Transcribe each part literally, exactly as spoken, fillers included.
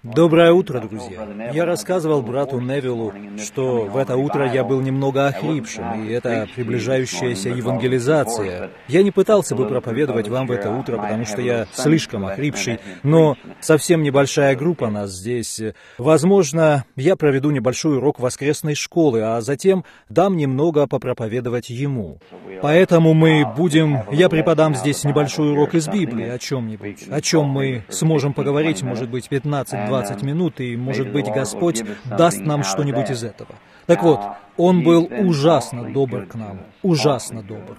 Доброе утро, друзья. Я рассказывал брату Невиллу, что в это утро я был немного охрипшим, и это приближающаяся евангелизация. Я не пытался бы проповедовать вам в это утро, потому что я слишком охрипший, но совсем небольшая группа нас здесь. Возможно, я проведу небольшой урок воскресной школы, а затем дам немного попроповедовать ему. Поэтому мы будем... Я преподам здесь небольшой урок из Библии о чем-нибудь, о чем мы сможем поговорить, может быть, пятнадцать-двадцать минут, и, может быть, Господь даст нам что-нибудь из этого. Так вот, Он был ужасно добр к нам, ужасно добр.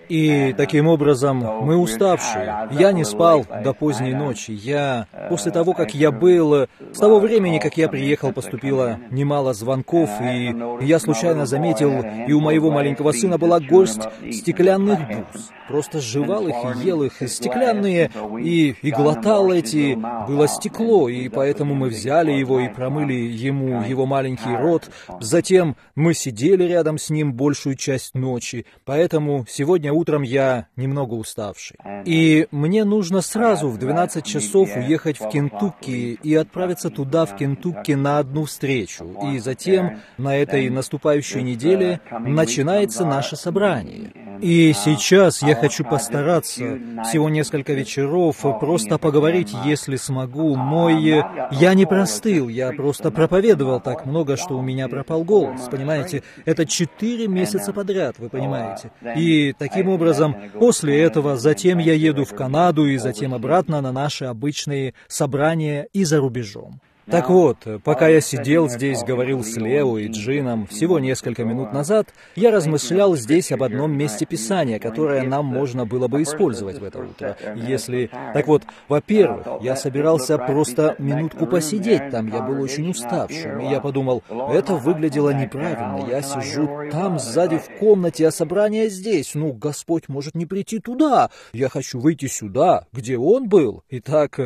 И таким образом мы уставшие. Я не спал до поздней ночи. Я, после того, как я был, с того времени, как я приехал, поступило немало звонков, и я случайно заметил, и у моего маленького сына была горсть стеклянных бус. Просто жевал их и ел их, стеклянные, и, и глотал эти, было стекло, и поэтому мы взяли его и промыли ему его маленький рот. Затем мы сидели рядом с ним большую часть ночи, поэтому сегодня утром я немного уставший. И мне нужно сразу в двенадцать часов уехать в Кентукки и отправиться туда, в Кентукки, на одну встречу. И затем на этой наступающей неделе начинается наше собрание. И сейчас я хочу постараться всего несколько вечеров просто поговорить, если смогу. Мой... Я не простыл, я просто проповедовал так много, что у меня пропал голос, понимаете? Это четыре месяца подряд, вы понимаете? И таким образом, после этого, затем я еду в Канаду и затем обратно на наши обычные собрания и за рубежом. Так вот, пока я сидел здесь, говорил с Лео и Джином всего несколько минут назад, я размышлял здесь об одном месте Писания, которое нам можно было бы использовать в это утро. Если... Так вот, во-первых, я собирался просто минутку посидеть там, я был очень уставшим, и я подумал, это выглядело неправильно, я сижу там сзади в комнате, а собрание здесь, ну, Господь может не прийти туда, я хочу выйти сюда, где Он был. Итак,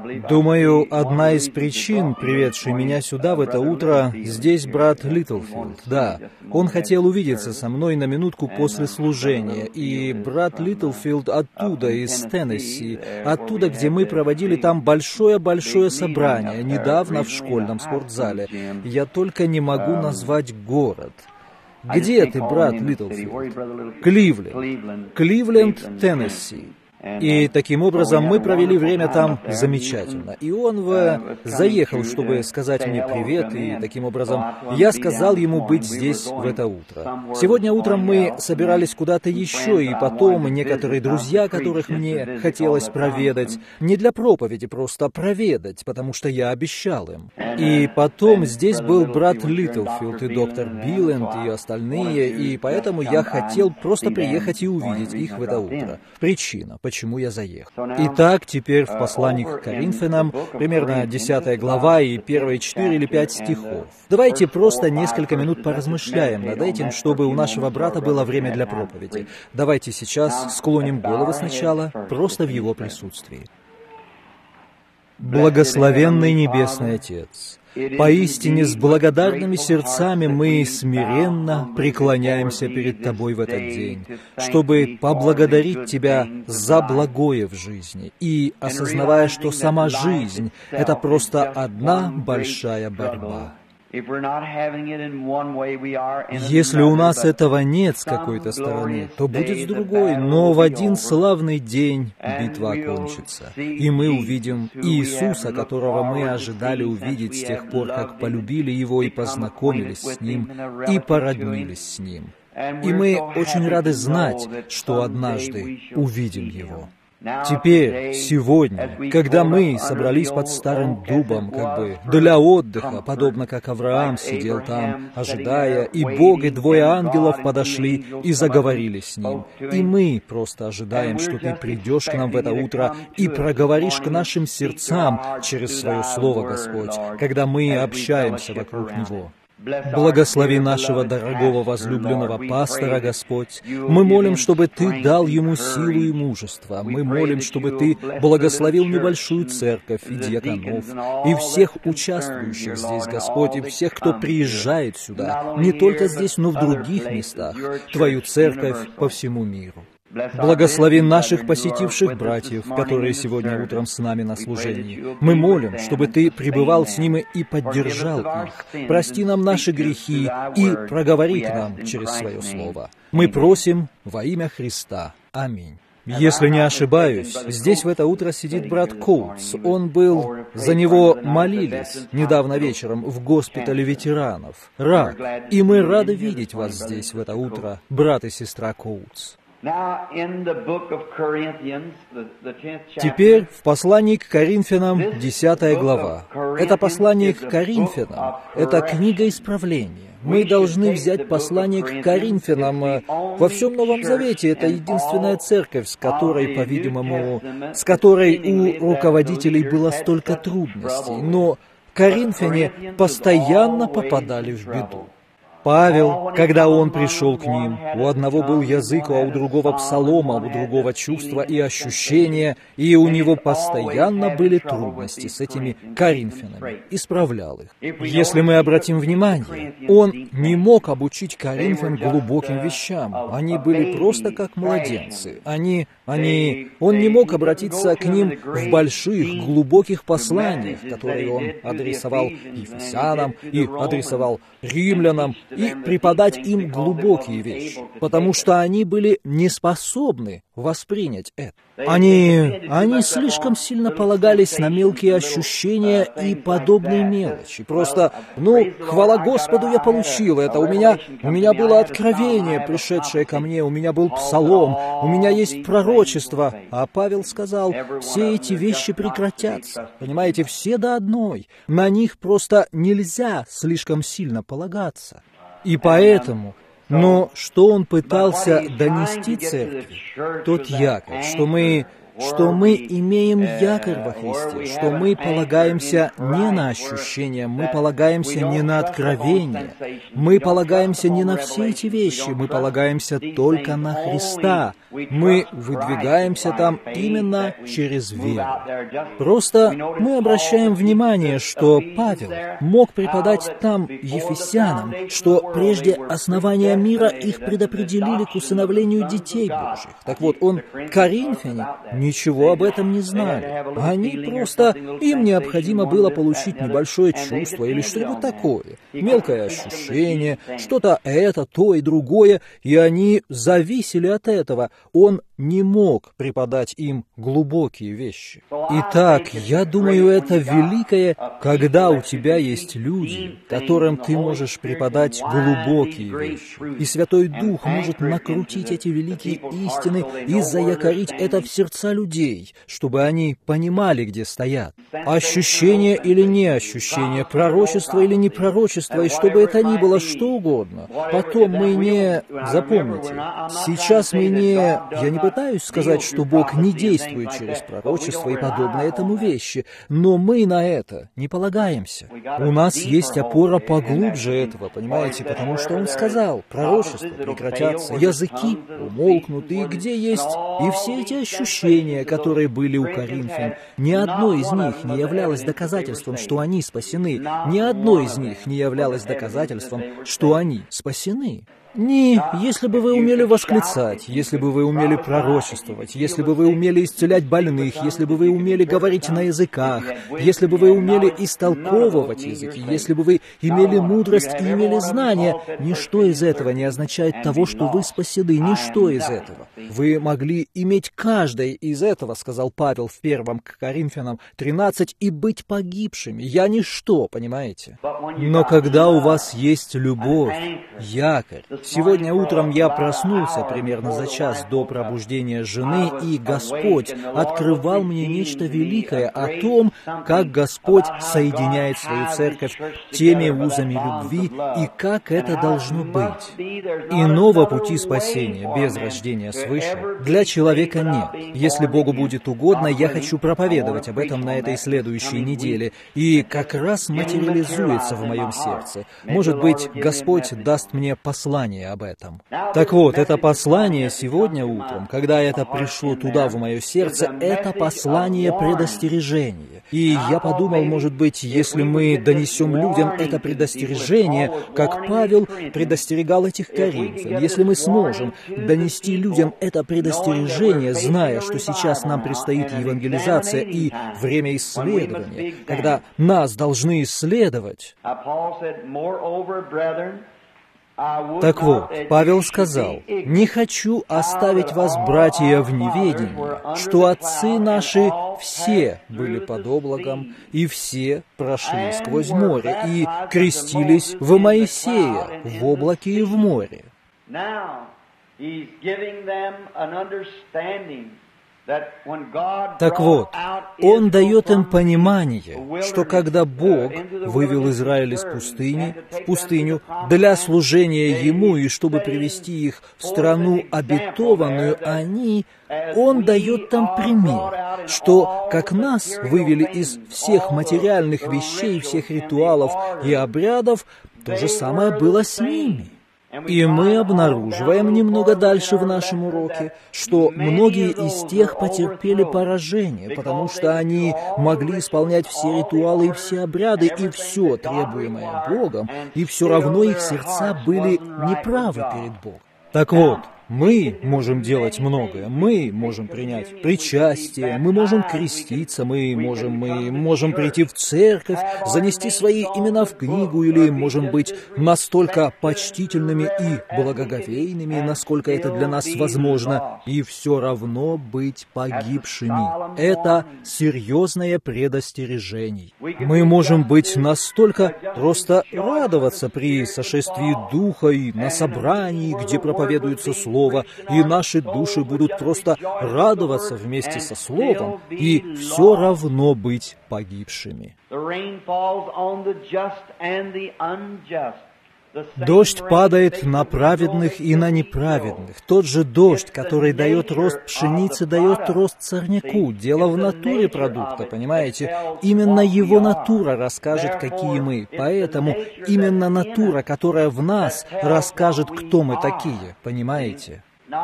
думаю, одна из причин, приведший меня сюда в это утро, здесь брат Литлфилд. Да, он хотел увидеться со мной на минутку после служения, и брат Литлфилд оттуда, из Теннесси, оттуда, где мы проводили там большое-большое собрание, недавно в школьном спортзале. Я только не могу назвать город. Где ты, брат Литлфилд? Кливленд. Кливленд, Теннесси. И таким образом мы провели время там замечательно. И он в... заехал, чтобы сказать мне привет, и таким образом я сказал ему быть здесь в это утро. Сегодня утром мы собирались куда-то еще, и потом некоторые друзья, которых мне хотелось проведать, не для проповеди, просто проведать, потому что я обещал им. И потом здесь был брат Литлфилд и доктор Билленд и остальные, и поэтому я хотел просто приехать и увидеть их в это утро. Причина, почему я заехал. Итак, теперь в послании к Коринфянам, примерно десятая глава и первые четыре или пять стихов. Давайте просто несколько минут поразмышляем над этим, чтобы у нашего брата было время для проповеди. Давайте сейчас склоним головы сначала, просто в его присутствии. Благословенный Небесный Отец, поистине с благодарными сердцами мы смиренно преклоняемся перед Тобой в этот день, чтобы поблагодарить Тебя за благое в жизни и осознавая, что сама жизнь — это просто одна большая борьба. Если у нас этого нет с какой-то стороны, то будет с другой, но в один славный день битва окончится, и мы увидим Иисуса, которого мы ожидали увидеть с тех пор, как полюбили Его и познакомились с Ним, и породнились с Ним. И мы очень рады знать, что однажды увидим Его. Теперь, сегодня, когда мы собрались под старым дубом, как бы для отдыха, подобно как Авраам сидел там, ожидая, и Бог и двое ангелов подошли и заговорили с ним. И мы просто ожидаем, что Ты придешь к нам в это утро и проговоришь к нашим сердцам через Свое Слово, Господь, когда мы общаемся вокруг Него. Благослови нашего дорогого возлюбленного пастора, Господь. Мы молим, чтобы Ты дал ему силу и мужество. Мы молим, чтобы Ты благословил небольшую церковь и диаконов, и всех участвующих здесь, Господь, и всех, кто приезжает сюда, не только здесь, но в других местах, Твою церковь по всему миру. Благослови наших посетивших братьев, которые сегодня утром с нами на служении. Мы молим, чтобы Ты пребывал с ними и поддержал их. Прости нам наши грехи и проговори к нам через Свое Слово. Мы просим во имя Христа. Аминь. Если не ошибаюсь, здесь в это утро сидит брат Коутс. Он был... За него молились недавно вечером в госпитале ветеранов. Рад. И мы рады видеть вас здесь в это утро, брат и сестра Коутс. Теперь в послании к Коринфянам, десятая глава. Это послание к Коринфянам, это книга исправления. Мы должны взять послание к Коринфянам. Во всем Новом Завете это единственная церковь, с которой, по-видимому, с которой у руководителей было столько трудностей. Но коринфяне постоянно попадали в беду. Павел, когда он пришел к ним, у одного был язык, а у другого псалом, а у другого чувства и ощущения, и у него постоянно были трудности с этими коринфянами. Исправлял их. Если мы обратим внимание, он не мог обучить коринфян глубоким вещам. Они были просто как младенцы. Они, они, он не мог обратиться к ним в больших, глубоких посланиях, которые он адресовал ефесянам и адресовал римлянам, и преподать им глубокие вещи, потому что они были не способны воспринять это. Они, они слишком сильно полагались на мелкие ощущения и подобные мелочи. Просто, ну, хвала Господу, я получил это. У меня, у меня было откровение, пришедшее ко мне, у меня был псалом, у меня есть пророчество. А Павел сказал, все эти вещи прекратятся. Понимаете, все до одной. На них просто нельзя слишком сильно полагаться. И поэтому, но что он пытался донести церкви? Тот якорь, что мы, что мы имеем якорь во Христе, что мы полагаемся не на ощущения, мы полагаемся не на откровения, мы полагаемся не на все эти вещи, мы полагаемся только на Христа. Мы выдвигаемся там именно через веру. Просто мы обращаем внимание, что Павел мог преподать там ефесянам, что прежде основания мира их предопределили к усыновлению детей Божьих. Так вот, он, коринфяне, ничего об этом не знали. Они просто, им необходимо было получить небольшое чувство или что-нибудь такое, мелкое ощущение, что-то это, то и другое, и они зависели от этого. Он не мог преподать им глубокие вещи. Итак, я думаю, это великое, когда у тебя есть люди, которым ты можешь преподать глубокие вещи. И Святой Дух может накрутить эти великие истины и заякорить это в сердца людей, чтобы они понимали, где стоят. Ощущение или не ощущение, пророчество или не пророчество, и чтобы это ни было что угодно. Потом мы не... Запомните, сейчас мы не... Я не пытаюсь сказать, что Бог не действует через пророчество и подобные этому вещи, но мы на это не полагаемся. У нас есть опора поглубже этого, понимаете, потому что Он сказал, пророчества прекратятся, языки умолкнут, и где есть и все эти ощущения, которые были у коринфян, ни одно из них не являлось доказательством, что они спасены, ни одно из них не являлось доказательством, что они спасены. Не, если бы вы умели восклицать, если бы вы умели пророчествовать, если бы вы умели исцелять больных, если бы вы умели говорить на языках, если бы вы умели истолковывать языки, если бы вы имели мудрость и имели знания, ничто из этого не означает того, что вы спасены, ничто из этого. Вы могли иметь каждое из этого, сказал Павел в первом к Коринфянам тринадцать, и быть погибшими. Я ничто, понимаете? Но когда у вас есть любовь, якорь, сегодня утром я проснулся примерно за час до пробуждения жены, и Господь открывал мне нечто великое о том, как Господь соединяет свою церковь теми узами любви и как это должно быть. Иного пути спасения без рождения свыше для человека нет. Если Богу будет угодно, я хочу проповедовать об этом на этой следующей неделе, и как раз материализуется в моем сердце. Может быть, Господь даст мне послание подробнее об этом. Так вот, это послание сегодня утром, когда это пришло туда, в мое сердце, это послание предостережения. И я подумал, может быть, если мы донесем людям это предостережение, как Павел предостерегал этих коринфян, если мы сможем донести людям это предостережение, зная, что сейчас нам предстоит евангелизация и время исследования, когда нас должны исследовать. Так вот, Павел сказал: «Не хочу оставить вас, братья, в неведении, что отцы наши все были под облаком, и все прошли сквозь море, и крестились в Моисея, в облаке и в море». Так вот, Он дает им понимание, что когда Бог вывел Израиль из пустыни, в пустыню для служения Ему и чтобы привести их в страну обетованную, они, Он дает там пример, что как нас вывели из всех материальных вещей, всех ритуалов и обрядов, то же самое было с ними. И мы обнаруживаем немного дальше в нашем уроке, что многие из тех потерпели поражение, потому что они могли исполнять все ритуалы и все обряды, и все требуемое Богом, и все равно их сердца были неправы перед Богом. Так вот, мы можем делать многое. Мы можем принять причастие, мы можем креститься, мы можем, мы можем прийти в церковь, занести свои имена в книгу, или можем быть настолько почтительными и благоговейными, насколько это для нас возможно, и все равно быть погибшими. Это серьезное предостережение. Мы можем быть настолько просто радоваться при сошествии Духа и на собрании, где проповедуется Слово, и наши души будут просто радоваться вместе со Словом, и все равно быть погибшими. Дождь падает на праведных и на неправедных. Тот же дождь, который дает рост пшеницы, дает рост сорняку. Дело в натуре продукта, понимаете? Именно его натура расскажет, какие мы. Поэтому именно натура, которая в нас, расскажет, кто мы такие, понимаете?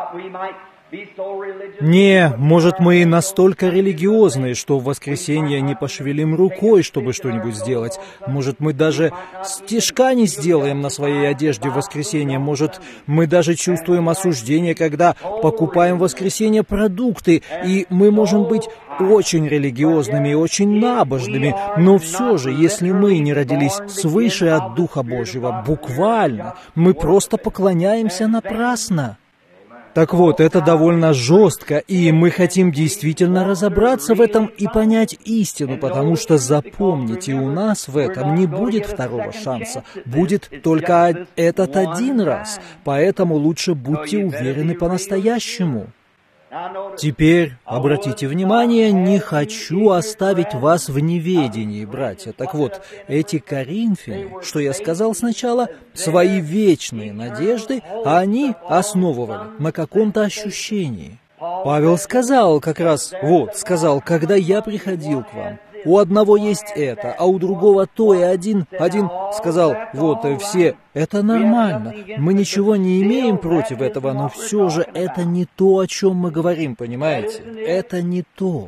Не, может, мы настолько религиозные, что в воскресенье не пошевелим рукой, чтобы что-нибудь сделать. Может, мы даже стежка не сделаем на своей одежде в воскресенье. Может, мы даже чувствуем осуждение, когда покупаем в воскресенье продукты. И мы можем быть очень религиозными и очень набожными. Но все же, если мы не родились свыше от Духа Божьего, буквально, мы просто поклоняемся напрасно. Так вот, это довольно жестко, и мы хотим действительно разобраться в этом и понять истину, потому что, запомните, у нас в этом не будет второго шанса, будет только этот один раз, поэтому лучше будьте уверены по-настоящему. Теперь, обратите внимание, не хочу оставить вас в неведении, братья. Так вот, эти коринфяне, что я сказал сначала, свои вечные надежды, они основывали на каком-то ощущении. Павел сказал как раз, вот, сказал, когда я приходил к вам, у одного есть это, а у другого то, и один, один сказал, вот, все, это нормально, мы ничего не имеем против этого, но все же это не то, о чем мы говорим, понимаете? Это не то.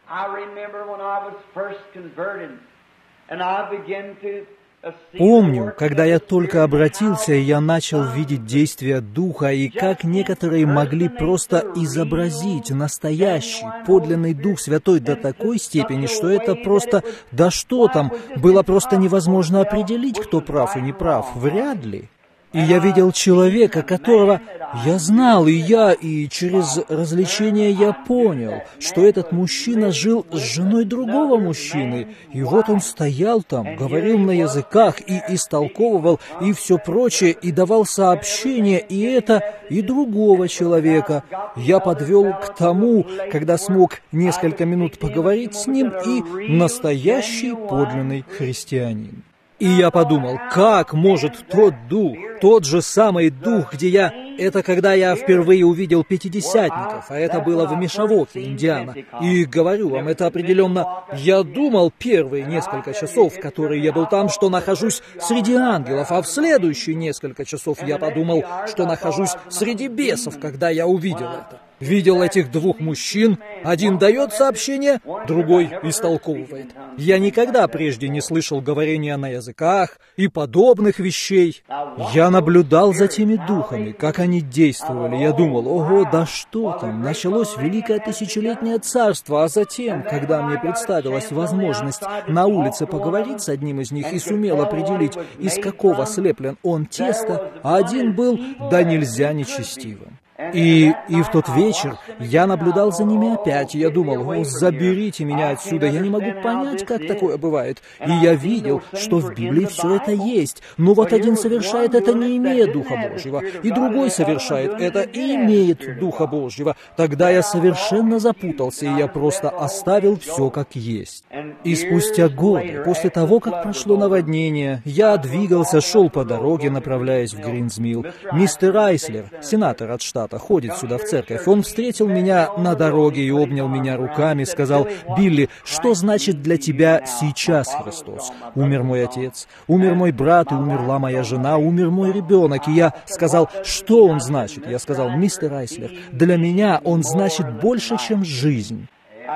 Помню, когда я только обратился, я начал видеть действия Духа, и как некоторые могли просто изобразить настоящий, подлинный Дух Святой до такой степени, что это просто, да что там, было просто невозможно определить, кто прав и не прав, вряд ли. И я видел человека, которого я знал, и я, и через развлечение я понял, что этот мужчина жил с женой другого мужчины. И вот он стоял там, говорил на языках и истолковывал, и все прочее, и давал сообщения, и это, и другого человека. Я подвел к тому, когда смог несколько минут поговорить с ним, и настоящий подлинный христианин. И я подумал, как может тот дух, тот же самый дух, где я Это когда я впервые увидел пятидесятников, а это было в Мишавоке, Индиана. И говорю вам, это определенно... Я думал первые несколько часов, которые я был там, что нахожусь среди ангелов, а в следующие несколько часов я подумал, что нахожусь среди бесов, когда я увидел это. Видел этих двух мужчин, один дает сообщение, другой истолковывает. Я никогда прежде не слышал говорения на языках и подобных вещей. Я наблюдал за теми духами, как они действовали. Я думал, ого, да что там, началось великое тысячелетнее царство, а затем, когда мне представилась возможность на улице поговорить с одним из них и сумел определить, из какого слеплен он тесто, а один был да нельзя нечестивым. И, и в тот вечер я наблюдал за ними опять, и я думал, о, заберите меня отсюда, я не могу понять, как такое бывает. И я видел, что в Библии все это есть, но вот один совершает это, не имея Духа Божьего, и другой совершает это, и имеет Духа Божьего. Тогда я совершенно запутался, и я просто оставил все как есть. И спустя годы, после того, как прошло наводнение, я двигался, шел по дороге, направляясь в Гринсмилл. Мистер Айслер, сенатор от штата, ходит сюда в церковь. Он встретил меня на дороге и обнял меня руками, сказал: «Билли, что значит для тебя сейчас Христос? Умер мой отец, умер мой брат, и умерла моя жена, умер мой ребенок». И я сказал: «Что он значит?» Я сказал: «Мистер Айслер, для меня он значит больше, чем жизнь».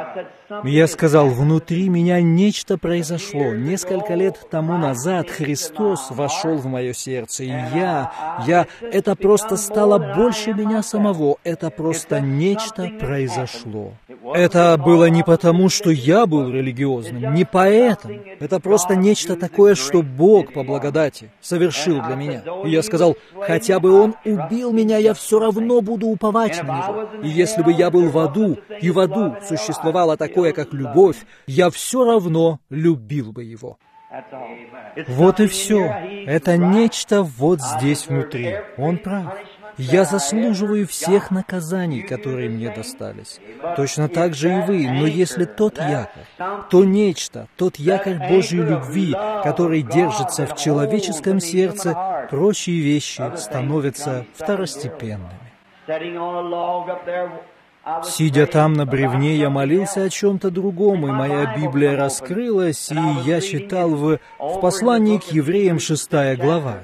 Я сказал, внутри меня нечто произошло. Несколько лет тому назад Христос вошел в мое сердце, и я, я, это просто стало больше меня самого, это просто нечто произошло. Это было не потому, что я был религиозным, не поэтому. Это просто нечто такое, что Бог по благодати совершил для меня. И я сказал, хотя бы Он убил меня, я все равно буду уповать на Него. И если бы я был в аду, и в аду существовало такое, как любовь, я все равно любил бы Его. Вот и все. Это нечто вот здесь внутри. Он прав. Я заслуживаю всех наказаний, которые мне достались. Точно так же и вы. Но если тот якорь, то нечто, тот якорь Божьей любви, который держится в человеческом сердце, прочие вещи становятся второстепенными. Сидя там на бревне, я молился о чем-то другом, и моя Библия раскрылась, и я читал в, в послании к евреям шестая глава.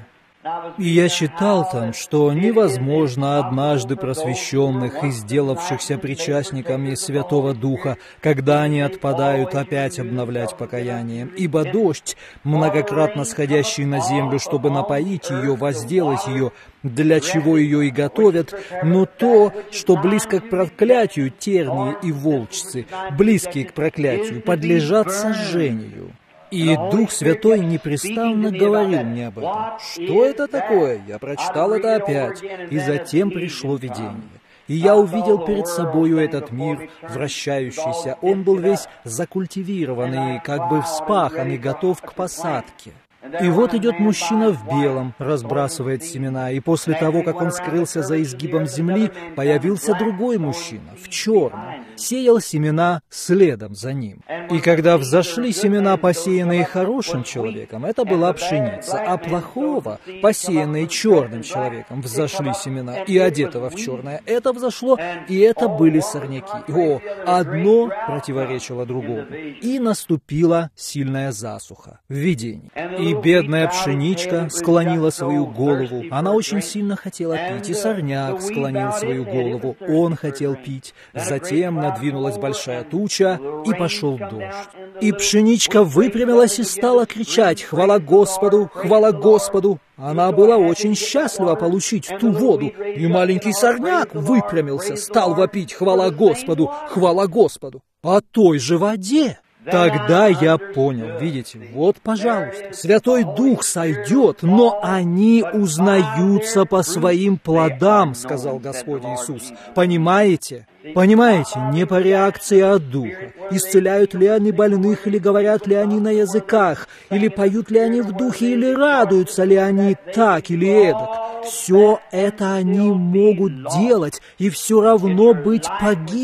И я читал там, что невозможно однажды просвещенных и сделавшихся причастниками Святого Духа, когда они отпадают, опять обновлять покаяние. Ибо дождь, многократно сходящий на землю, чтобы напоить ее, возделать ее, для чего ее и готовят, но то, что близко к проклятию, тернии и волчцы, близкие к проклятию, подлежат сожжению. И Дух Святой непрестанно говорил мне об этом. Что это такое? Я прочитал это опять, и затем пришло видение. И я увидел перед собою этот мир, вращающийся. Он был весь закультивированный, как бы вспахан и готов к посадке. И вот идет мужчина в белом, разбрасывает семена, и после того, как он скрылся за изгибом земли, появился другой мужчина в черном, сеял семена следом за ним. И когда взошли семена, посеянные хорошим человеком, это была пшеница, а плохого, посеянные черным человеком, взошли семена, и одетого в черное, это взошло, и это были сорняки. О, одно противоречило другому. И наступила сильная засуха в видении. И бедная пшеничка склонила свою голову. Она очень сильно хотела пить, и сорняк склонил свою голову. Он хотел пить. Затем надвинулась большая туча, и пошел дождь. И пшеничка выпрямилась и стала кричать: «Хвала Господу! Хвала Господу!» Она была очень счастлива получить ту воду, и маленький сорняк выпрямился, стал вопить: «Хвала Господу! Хвала Господу!» О той же воде. Тогда я понял, видите, вот, пожалуйста, Святой Дух сойдет, но они узнаются по своим плодам, сказал Господь Иисус. Понимаете? Понимаете, не по реакции от Духа. Исцеляют ли они больных, или говорят ли они на языках, или поют ли они в Духе, или радуются ли они так или эдак. Все это они могут делать и все равно быть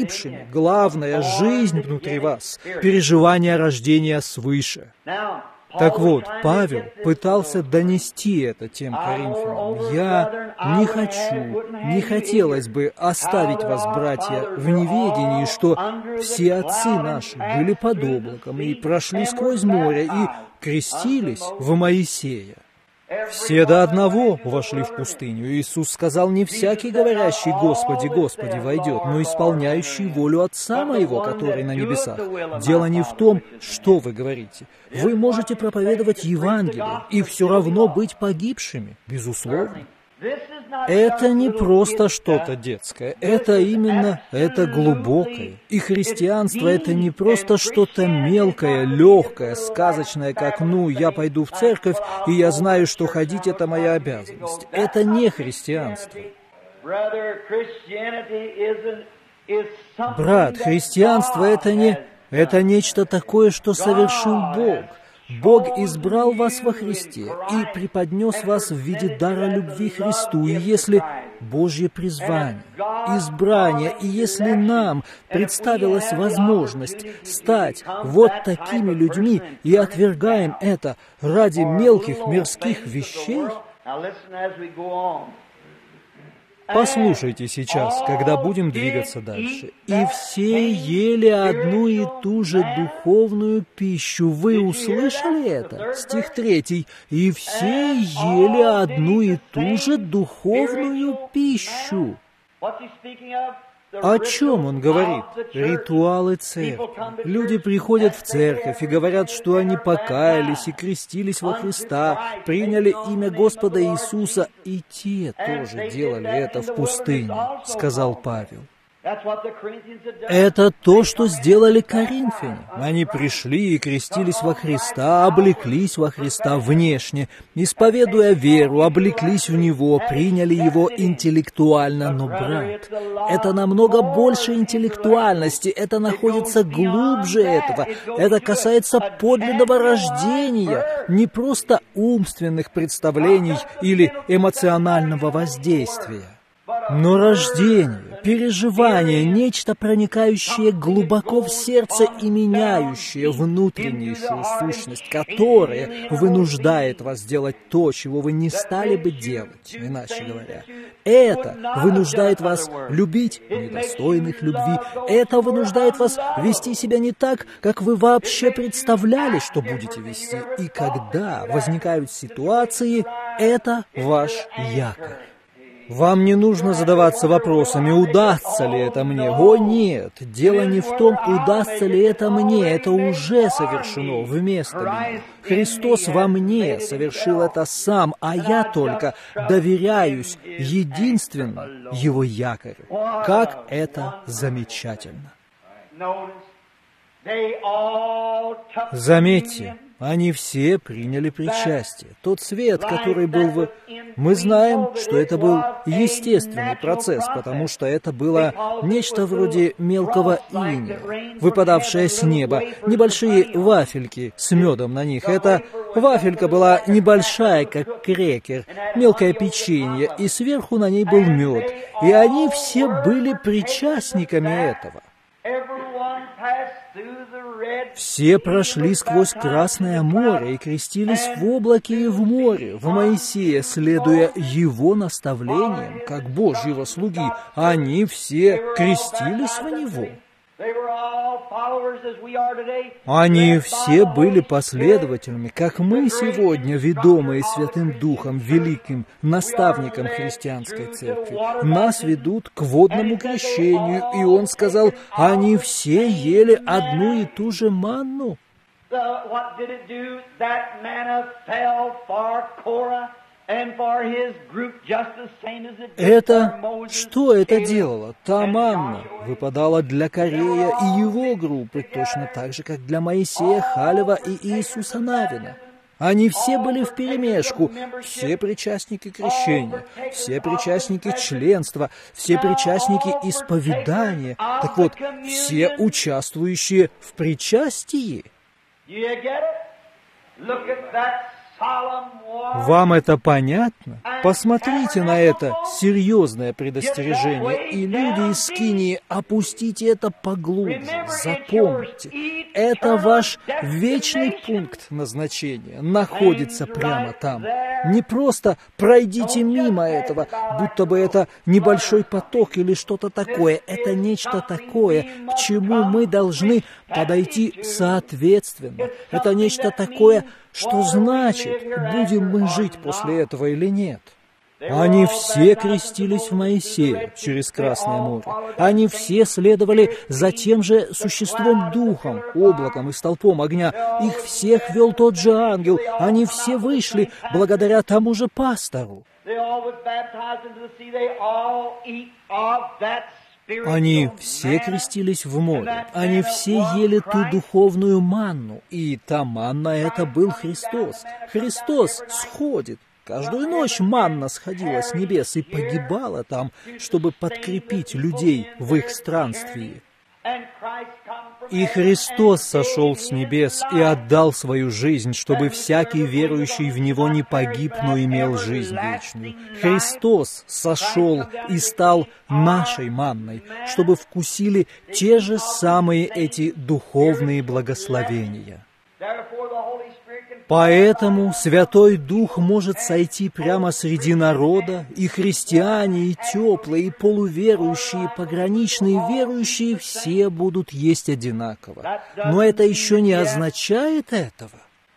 погибшими. Главное — жизнь внутри вас, переживание рождения свыше. Так вот, Павел пытался донести это тем коринфянам. «Я не хочу, не хотелось бы оставить вас, братья, в неведении, что все отцы наши были под облаком и прошли сквозь море и крестились в Моисея. Все до одного вошли в пустыню. Иисус сказал, не всякий, говорящий «Господи, Господи» войдет, но исполняющий волю Отца Моего, который на небесах. Дело не в том, что вы говорите. Вы можете проповедовать Евангелие и все равно быть погибшими, безусловно. Это не просто что-то детское, это именно, это глубокое. И христианство — это не просто что-то мелкое, легкое, сказочное, как «ну, я пойду в церковь, и я знаю, что ходить — это моя обязанность». Это не христианство. Брат, христианство — это не... это нечто такое, что совершил Бог. Бог избрал вас во Христе и преподнес вас в виде дара любви Христу, и если Божье призвание, избрание, и если нам представилась возможность стать вот такими людьми и отвергаем это ради мелких мирских вещей, послушайте сейчас, когда будем двигаться дальше. «И все ели одну и ту же духовную пищу». Вы услышали это? Стих третий. «И все ели одну и ту же духовную пищу». О чем он говорит? Ритуалы церкви. Люди приходят в церковь и говорят, что они покаялись и крестились во Христа, приняли имя Господа Иисуса, и те тоже делали это в пустыне, сказал Павел. Это то, что сделали коринфяне. Они пришли и крестились во Христа, облеклись во Христа внешне, исповедуя веру, облеклись в Него, приняли Его интеллектуально. Но, брат, это намного больше интеллектуальности, это находится глубже этого. Это касается подлинного рождения, не просто умственных представлений или эмоционального воздействия. Но рождение, переживание, нечто проникающее глубоко в сердце и меняющее внутреннейшую сущность, которая вынуждает вас делать то, чего вы не стали бы делать, иначе говоря. Это вынуждает вас любить недостойных любви. Это вынуждает вас вести себя не так, как вы вообще представляли, что будете вести. И когда возникают ситуации, это ваш якорь. Вам не нужно задаваться вопросами, удастся ли это мне. О, нет, дело не в том, удастся ли это мне, это уже совершено вместо меня. Христос во мне совершил это сам, а я только доверяюсь единственно Его якорю. Как это замечательно! Заметьте, они все приняли причастие. Тот свет, который был в... Мы знаем, что это был естественный процесс, потому что это было нечто вроде мелкого иния, выпадавшее с неба, небольшие вафельки с медом на них. Эта вафелька была небольшая, как крекер, мелкое печенье, и сверху на ней был мед. И они все были причастниками этого. Все прошли сквозь Красное море и крестились в облаке и в море, в Моисея, следуя его наставлениям, как Божьего слуги. Они все крестились в него. Они все были последователями, как мы сегодня, ведомые Святым Духом, великим наставником христианской церкви. Нас ведут к водному крещению, и он сказал, они все ели одну и ту же манну. Это, что это делало? Та манна выпадала для Корея и его группы, точно так же, как для Моисея, Халева и Иисуса Навина. Они все были вперемешку, все причастники крещения, все причастники членства, все причастники исповедания. Так вот, все участвующие в причастии. Вам это понятно? Посмотрите на это серьезное предостережение, и люди из Скинии, опустите это поглубже, запомните. Это ваш вечный пункт назначения, находится прямо там. Не просто пройдите мимо этого, будто бы это небольшой поток или что-то такое. Это нечто такое, к чему мы должны подойти соответственно. Это нечто такое, что значит, будем мы жить после этого или нет. Они все крестились в Моисея через Красное море. Они все следовали за тем же существом духом, облаком и столпом огня. Их всех вел тот же ангел. Они все вышли благодаря тому же пастору. Они все крестились в море, они все ели ту духовную манну, и та манна — это был Христос. Христос сходит. Каждую ночь манна сходила с небес и погибала там, чтобы подкрепить людей в их странствии. И Христос сошел с небес и отдал свою жизнь, чтобы всякий верующий в Него не погиб, но имел жизнь вечную. Христос сошел и стал нашей манной, чтобы вкусили те же самые эти духовные благословения. Поэтому Святой Дух может сойти прямо среди народа, и христиане, и теплые, и полуверующие, и пограничные верующие все будут есть одинаково. Но это еще не означает этого.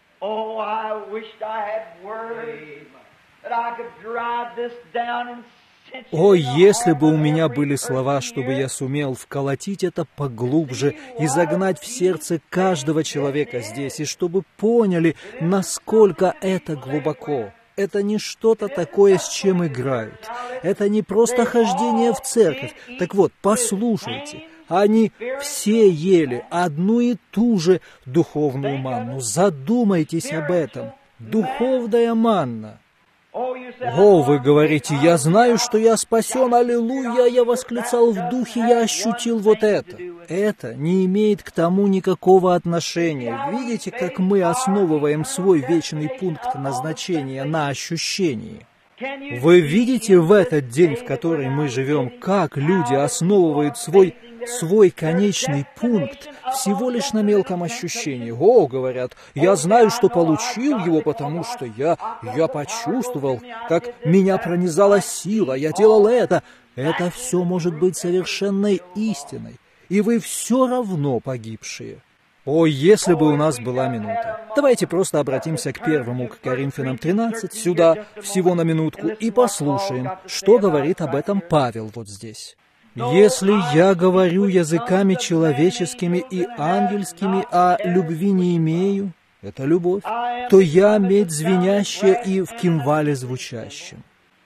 О, если бы у меня были слова, чтобы я сумел вколотить это поглубже и загнать в сердце каждого человека здесь, и чтобы поняли, насколько это глубоко. Это не что-то такое, с чем играют. Это не просто хождение в церковь. Так вот, послушайте. Они все ели одну и ту же духовную манну. Задумайтесь об этом. Духовная манна. О, вы говорите, я знаю, что я спасен, аллилуйя, я восклицал в духе, я ощутил вот это. Это не имеет к тому никакого отношения. Видите, как мы основываем свой вечный пункт назначения на ощущении? Вы видите в этот день, в который мы живем, как люди основывают свой, свой конечный пункт всего лишь на мелком ощущении. О, говорят, я знаю, что получил его, потому что я, я почувствовал, как меня пронизала сила, я делал это. Это все может быть совершенной истиной, и вы все равно погибшие. О, если бы у нас была минута. Давайте просто обратимся к первому, к Коринфянам тринадцать, сюда, всего на минутку, и послушаем, что говорит об этом Павел вот здесь. «Если я говорю языками человеческими и ангельскими, а любви не имею, это любовь, то я медь звенящая и в кимвале звучащем».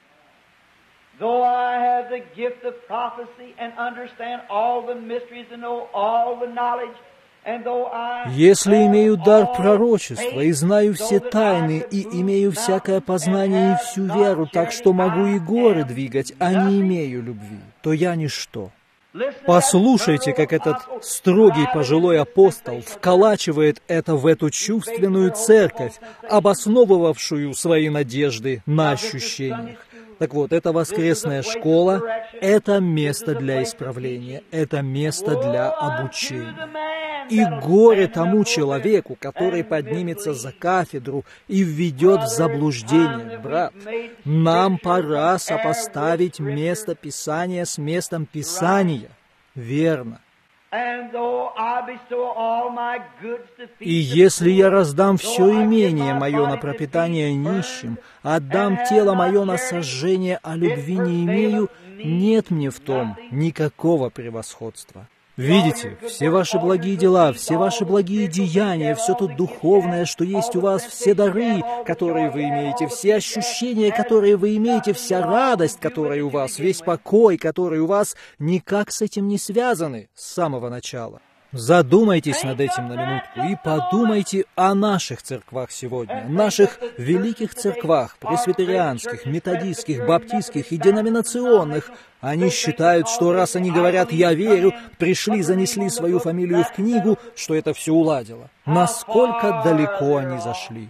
«Если имею дар пророчества, и знаю все тайны, и имею всякое познание и всю веру, так что могу и горы двигать, а не имею любви, то я ничто». Послушайте, как этот строгий пожилой апостол вколачивает это в эту чувственную церковь, обосновывавшую свои надежды на ощущениях. Так вот, эта воскресная школа — это место для исправления, это место для обучения. И горе тому человеку, который поднимется за кафедру и введет в заблуждение, брат. Нам пора сопоставить место Писания с местом Писания. Верно. И если я раздам все имение мое на пропитание нищим, отдам тело мое на сожжение, а любви не имею, нет мне в том никакого превосходства. Видите, все ваши благие дела, все ваши благие деяния, все то духовное, что есть у вас, все дары, которые вы имеете, все ощущения, которые вы имеете, вся радость, которая у вас, весь покой, который у вас, никак с этим не связаны с самого начала. Задумайтесь над этим на минутку и подумайте о наших церквах сегодня, наших великих церквах, пресвитерианских, методистских, баптистских и деноминационных. Они считают, что раз они говорят «я верю», пришли, занесли свою фамилию в книгу, что это все уладило. Насколько далеко они зашли.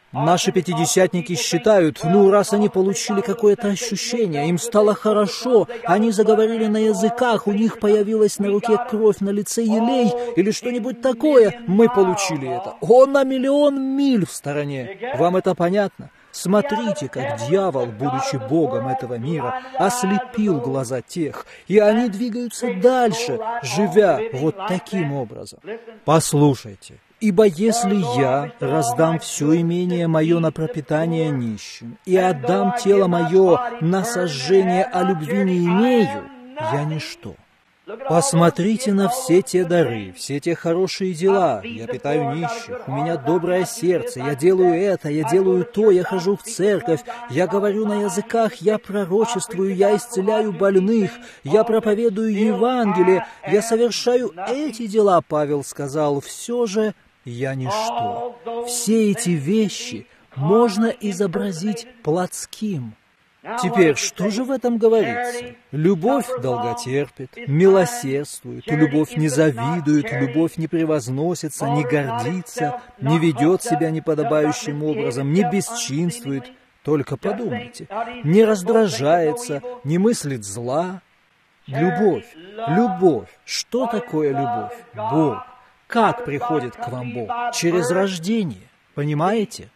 Наши пятидесятники считают, ну, раз они получили какое-то ощущение, им стало хорошо, они заговорили на языках, у них появилась на руке кровь, на лице елей или что-нибудь такое, мы получили это. Он на миллион миль в стороне. Вам это понятно? Смотрите, как дьявол, будучи богом этого мира, ослепил глаза тех, и они двигаются дальше, живя вот таким образом. Послушайте. Ибо если я раздам все имение мое на пропитание нищим и отдам тело мое на сожжение, а любви не имею, я ничто. Посмотрите на все те дары, все те хорошие дела. Я питаю нищих, у меня доброе сердце, я делаю это, я делаю то, я хожу в церковь, я говорю на языках, я пророчествую, я исцеляю больных, я проповедую Евангелие, я совершаю эти дела, Павел сказал, все же я ничто. Все эти вещи можно изобразить плотским. Теперь, что же в этом говорится? Любовь долготерпит, милосердствует, любовь не завидует, любовь не превозносится, не гордится, не ведет себя неподобающим образом, не бесчинствует. Только подумайте, не раздражается, не мыслит зла. Любовь, любовь. Что такое любовь? Бог. Как приходит к вам Бог? Через рождение. Понимаете?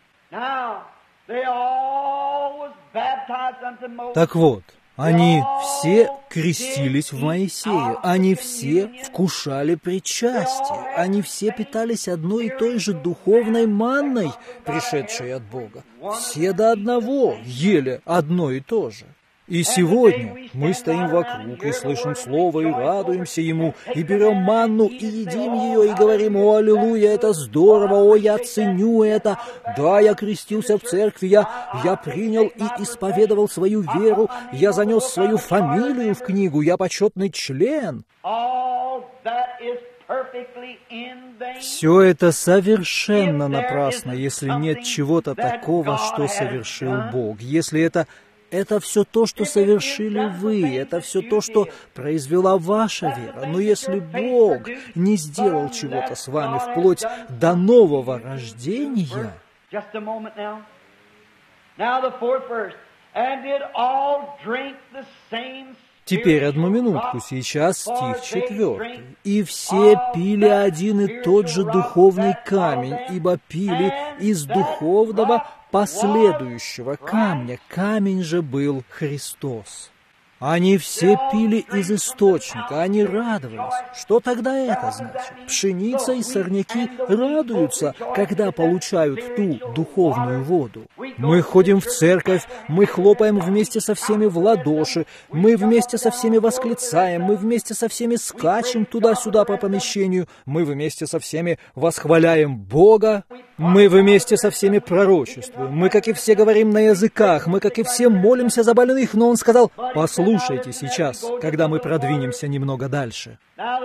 Так вот, они все крестились в Моисее, они все вкушали причастие, они все питались одной и той же духовной манной, пришедшей от Бога. Все до одного ели одно и то же. И сегодня мы стоим вокруг и слышим Слово, и радуемся Ему, и берем манну, и едим ее, и говорим: «О, аллилуйя, это здорово, о, я ценю это, да, я крестился в церкви, я, я принял и исповедовал свою веру, я занес свою фамилию в книгу, я почетный член». Все это совершенно напрасно, если нет чего-то такого, что совершил Бог, если это... Это все то, что совершили вы, это все то, что произвела ваша вера. Но если Бог не сделал чего-то с вами вплоть до нового рождения... Теперь одну минутку, сейчас стих четвертый. «И все пили один и тот же духовный камень, ибо пили из духовного последующего камня. Камень же был Христос». Они все пили из источника, они радовались. Что тогда это значит? Пшеница и сорняки радуются, когда получают ту духовную воду. Мы ходим в церковь, мы хлопаем вместе со всеми в ладоши, мы вместе со всеми восклицаем, мы вместе со всеми скачем туда-сюда по помещению, мы вместе со всеми восхваляем Бога, мы вместе со всеми пророчествуем, мы, как и все, говорим на языках, мы, как и все, молимся за больных, но Он сказал: «Послушайте сейчас, когда мы продвинемся немного дальше».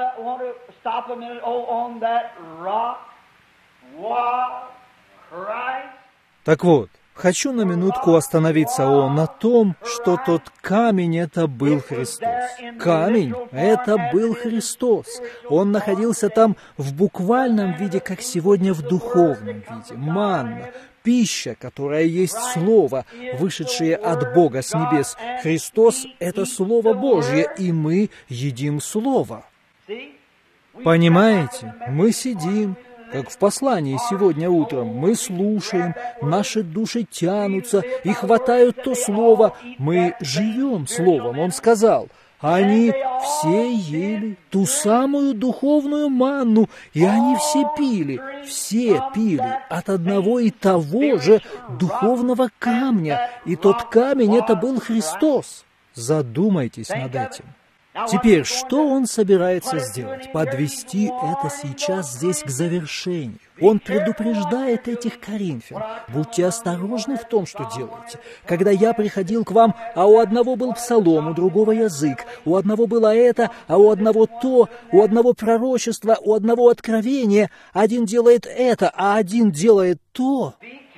Так вот, хочу на минутку остановиться о, на том, что тот камень — это был Христос. Камень — это был Христос. Он находился там в буквальном виде, как сегодня в духовном виде. Манна, пища, которая есть Слово, вышедшее от Бога с небес. Христос — это Слово Божье, и мы едим Слово. Понимаете? Мы сидим, как в послании сегодня утром, мы слушаем, наши души тянутся и хватают то слово. Мы живем словом. Он сказал: они все ели ту самую духовную манну, и они все пили, все пили от одного и того же духовного камня, и тот камень — это был Христос. Задумайтесь над этим. Теперь, что он собирается сделать? Подвести это сейчас здесь к завершению. Он предупреждает этих коринфян: будьте осторожны в том, что делаете. Когда я приходил к вам, а у одного был псалом, у другого язык, у одного было это, а у одного то, у одного пророчество, у одного откровение, один делает это, а один делает то.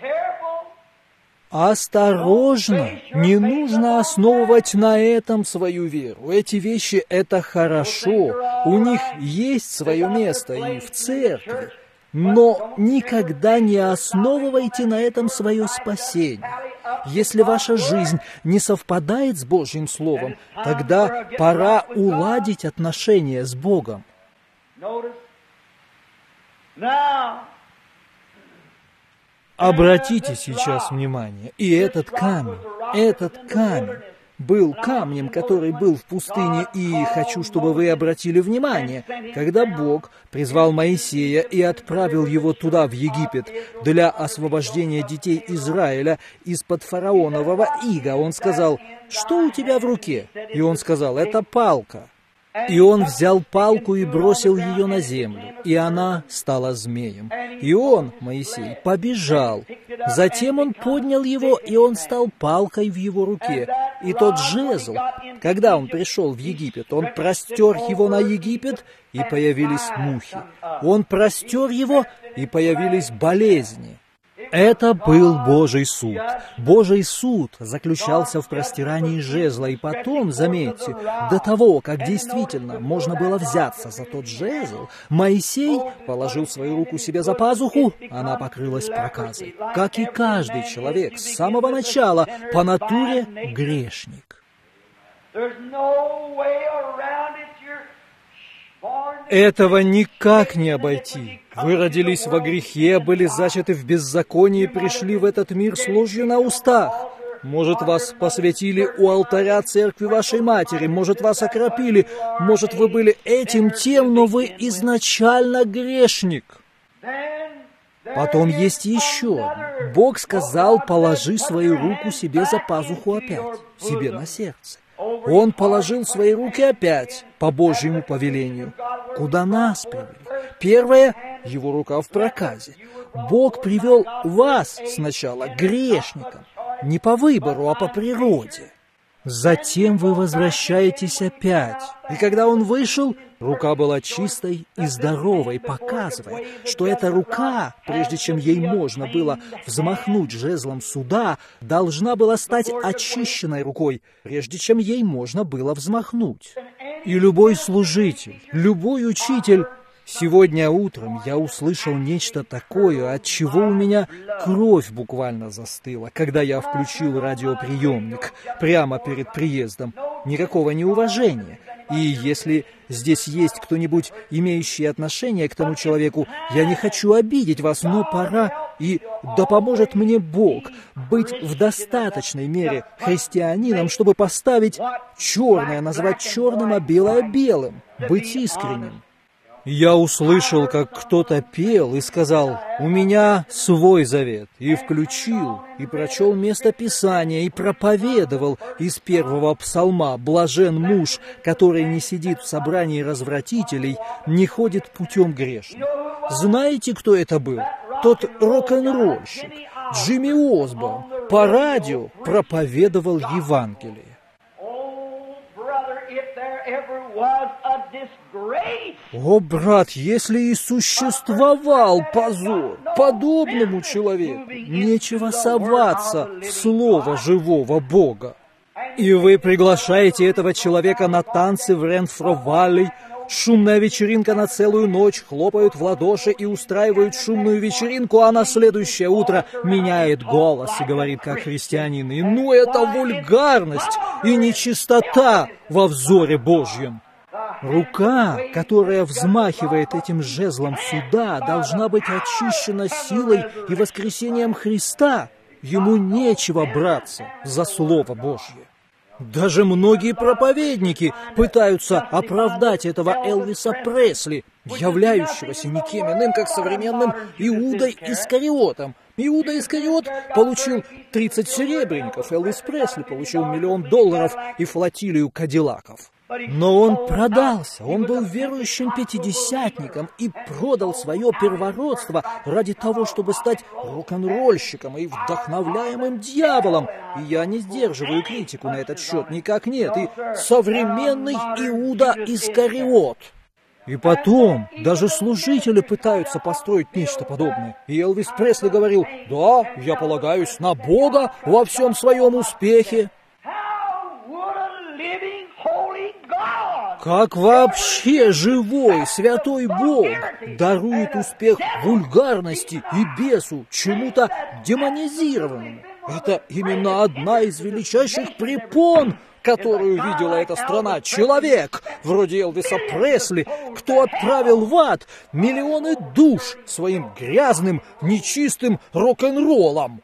Осторожно! Не нужно основывать на этом свою веру. Эти вещи — это хорошо. У них есть свое место и в церкви. Но никогда не основывайте на этом свое спасение. Если ваша жизнь не совпадает с Божьим Словом, тогда пора уладить отношения с Богом. Обратите сейчас внимание, и этот камень, этот камень был камнем, который был в пустыне, и хочу, чтобы вы обратили внимание, когда Бог призвал Моисея и отправил его туда, в Египет, для освобождения детей Израиля из-под фараонового ига, он сказал: «Что у тебя в руке?» И он сказал: «Это палка». И он взял палку и бросил ее на землю, и она стала змеем. И он, Моисей, побежал. Затем он поднял его, и он стал палкой в его руке. И тот жезл, когда он пришел в Египет, он простер его на Египет, и появились мухи. Он простер его, и появились болезни. Это был Божий суд. Божий суд заключался в простирании жезла, и потом, заметьте, до того, как действительно можно было взяться за тот жезл, Моисей положил свою руку себе за пазуху, она покрылась проказой. Как и каждый человек с самого начала по натуре грешник. Этого никак не обойти. Вы родились во грехе, были зачаты в беззаконии, пришли в этот мир с ложью на устах. Может, вас посвятили у алтаря церкви вашей матери, может, вас окропили, может, вы были этим тем, но вы изначально грешник. Потом есть еще одно. Бог сказал: положи свою руку себе за пазуху опять, себе на сердце. Он положил свои руки опять, по Божьему повелению. Куда нас привели? Первое — его рука в проказе. Бог привел вас сначала грешником, не по выбору, а по природе. Затем вы возвращаетесь опять. И когда он вышел, рука была чистой и здоровой, показывая, что эта рука, прежде чем ей можно было взмахнуть жезлом суда, должна была стать очищенной рукой, прежде чем ей можно было взмахнуть. И любой служитель, любой учитель... Сегодня утром я услышал нечто такое, от чего у меня кровь буквально застыла, когда я включил радиоприемник прямо перед приездом. Никакого неуважения. И если здесь есть кто-нибудь, имеющий отношение к тому человеку, я не хочу обидеть вас, но пора, и да поможет мне Бог быть в достаточной мере христианином, чтобы поставить черное, назвать черным, а белое белым, быть искренним. Я услышал, как кто-то пел и сказал: «У меня свой завет», и включил, и прочел место Писания, и проповедовал из первого псалма: «Блажен муж, который не сидит в собрании развратителей, не ходит путем грешным». Знаете, кто это был? Тот рок-н-ролльщик Джимми Осборн по радио проповедовал Евангелие. О, брат, если и существовал позор подобному человеку, нечего соваться в слово живого Бога. И вы приглашаете этого человека на танцы в Ренфро-Валли, шумная вечеринка на целую ночь, хлопают в ладоши и устраивают шумную вечеринку, а на следующее утро меняет голос и говорит как христианин. И ну это вульгарность и нечистота во взоре Божьем. Рука, которая взмахивает этим жезлом суда, должна быть очищена силой и воскресением Христа. Ему нечего браться за Слово Божье. Даже многие проповедники пытаются оправдать этого Элвиса Пресли, являющегося никем иным, как современным Иудой Искариотом. Иуда Искариот получил тридцать серебряников, Элвис Пресли получил миллион долларов и флотилию кадиллаков. Но он продался, он был верующим пятидесятником и продал свое первородство ради того, чтобы стать рок-н-ролльщиком и вдохновляемым дьяволом. И я не сдерживаю критику на этот счет, никак нет. И современный Иуда Искариот. И потом, даже служители пытаются построить нечто подобное. И Элвис Пресли говорил: «Да, я полагаюсь на Бога во всем своем успехе». Как вообще живой, святой Бог дарует успех вульгарности и бесу, чему-то демонизированному? Это именно одна из величайших препон, которую видела эта страна. Человек, вроде Элвиса Пресли, кто отправил в ад миллионы душ своим грязным, нечистым рок-н-роллом.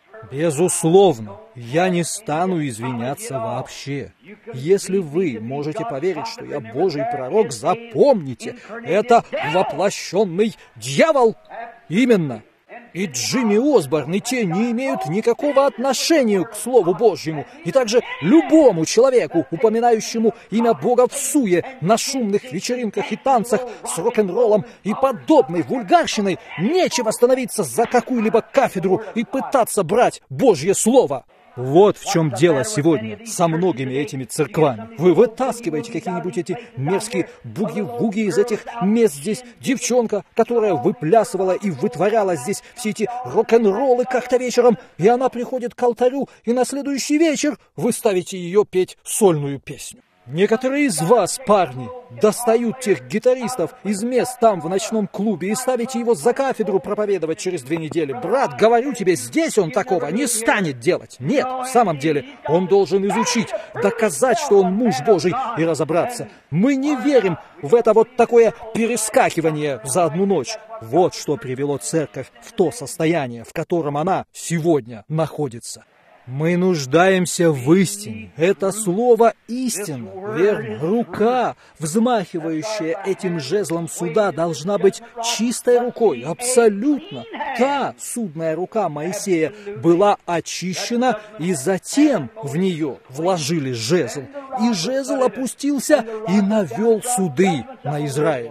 Безусловно, я не стану извиняться вообще. Если вы можете поверить, что я Божий пророк, запомните, это воплощенный дьявол. Именно. И Джимми Осборн, и те не имеют никакого отношения к Слову Божьему. И также любому человеку, упоминающему имя Бога в суе, на шумных вечеринках и танцах с рок-н-роллом и подобной вульгарщиной, нечего становиться за какую-либо кафедру и пытаться брать Божье Слово. Вот в чем дело сегодня со многими этими церквами. Вы вытаскиваете какие-нибудь эти мерзкие буги-вуги из этих мест здесь. Девчонка, которая выплясывала и вытворяла здесь все эти рок-н-роллы как-то вечером, и она приходит к алтарю, и на следующий вечер вы ставите ее петь сольную песню. Некоторые из вас, парни, достают тех гитаристов из мест там в ночном клубе и ставите его за кафедру проповедовать через две недели. Брат, говорю тебе, здесь он такого не станет делать. Нет, в самом деле, он должен изучить, доказать, что он муж Божий, и разобраться. Мы не верим в это вот такое перескакивание за одну ночь. Вот что привело церковь в то состояние, в котором она сегодня находится. Мы нуждаемся в истине. Это слово истина, верно? Рука, взмахивающая этим жезлом суда, должна быть чистой рукой, абсолютно. Та судная рука Моисея была очищена, и затем в нее вложили жезл. И жезл опустился и навел суды на Израиль.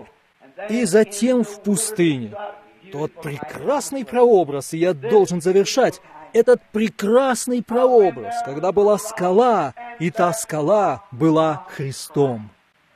И затем в пустыне. Тот прекрасный прообраз, и я должен завершать, этот прекрасный прообраз, когда была скала, и та скала была Христом.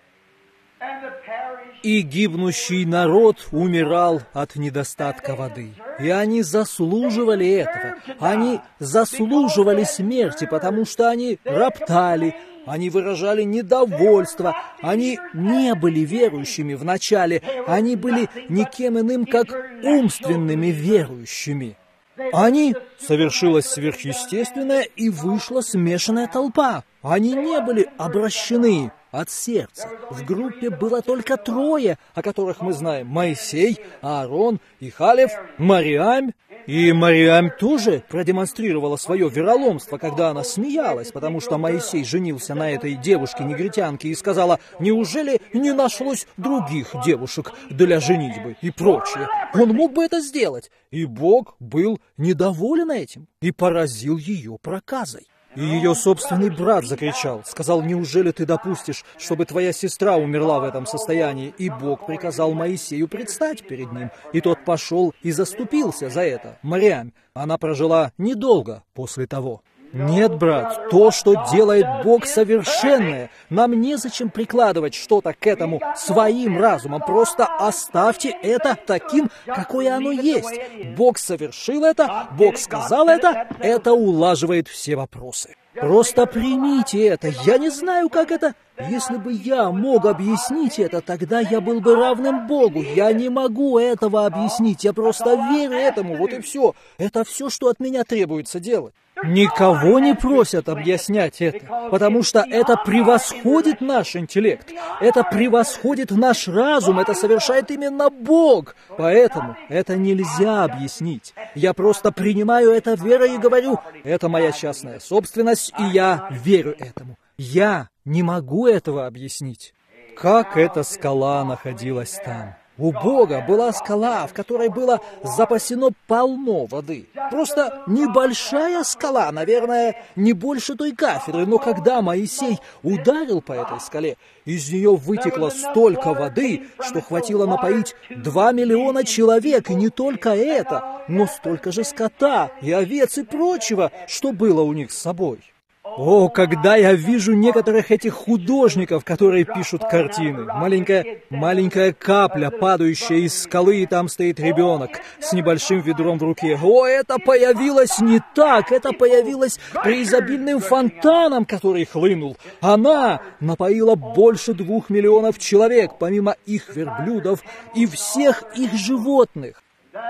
И гибнущий народ умирал от недостатка воды. И они заслуживали этого. Они заслуживали смерти, потому что они роптали, они выражали недовольство, они не были верующими вначале, они были никем иным, как умственными верующими. Они, совершилось сверхъестественное, и вышла смешанная толпа. Они не были обращены от сердца. В группе было только трое, о которых мы знаем: Моисей, Аарон и Халев, Мариам. И Мариам тоже продемонстрировала свое вероломство, когда она смеялась, потому что Моисей женился на этой девушке-негритянке и сказала: «Неужели не нашлось других девушек для женитьбы?» и прочее. Он мог бы это сделать, и Бог был недоволен этим и поразил ее проказой. И ее собственный брат закричал, сказал: «Неужели ты допустишь, чтобы твоя сестра умерла в этом состоянии?» И Бог приказал Моисею предстать перед ним, и тот пошел и заступился за это. Мариам, она прожила недолго после того. Нет, брат, то, что делает Бог, совершенное. Нам незачем прикладывать что-то к этому своим разумом. Просто оставьте это таким, какое оно есть. Бог совершил это, Бог сказал это, это улаживает все вопросы. Просто примите это. Я не знаю, как это... Если бы я мог объяснить это, тогда я был бы равным Богу. Я не могу этого объяснить. Я просто верю этому. Вот и все. Это все, что от меня требуется делать. Никого не просят объяснять это, потому что это превосходит наш интеллект. Это превосходит наш разум. Это совершает именно Бог. Поэтому это нельзя объяснить. Я просто принимаю это верой и говорю: это моя частная собственность, и я верю этому. Я не могу этого объяснить. Как эта скала находилась там? У Бога была скала, в которой было запасено полно воды. Просто небольшая скала, наверное, не больше той кафедры, но когда Моисей ударил по этой скале, из нее вытекло столько воды, что хватило напоить два миллиона человек, и не только это, но столько же скота и овец и прочего, что было у них с собой. О, когда я вижу некоторых этих художников, которые пишут картины. Маленькая, маленькая капля, падающая из скалы, и там стоит ребенок с небольшим ведром в руке. О, это появилось не так, это появилось преизобильным фонтаном, который хлынул. Она напоила больше двух миллионов человек, помимо их верблюдов и всех их животных.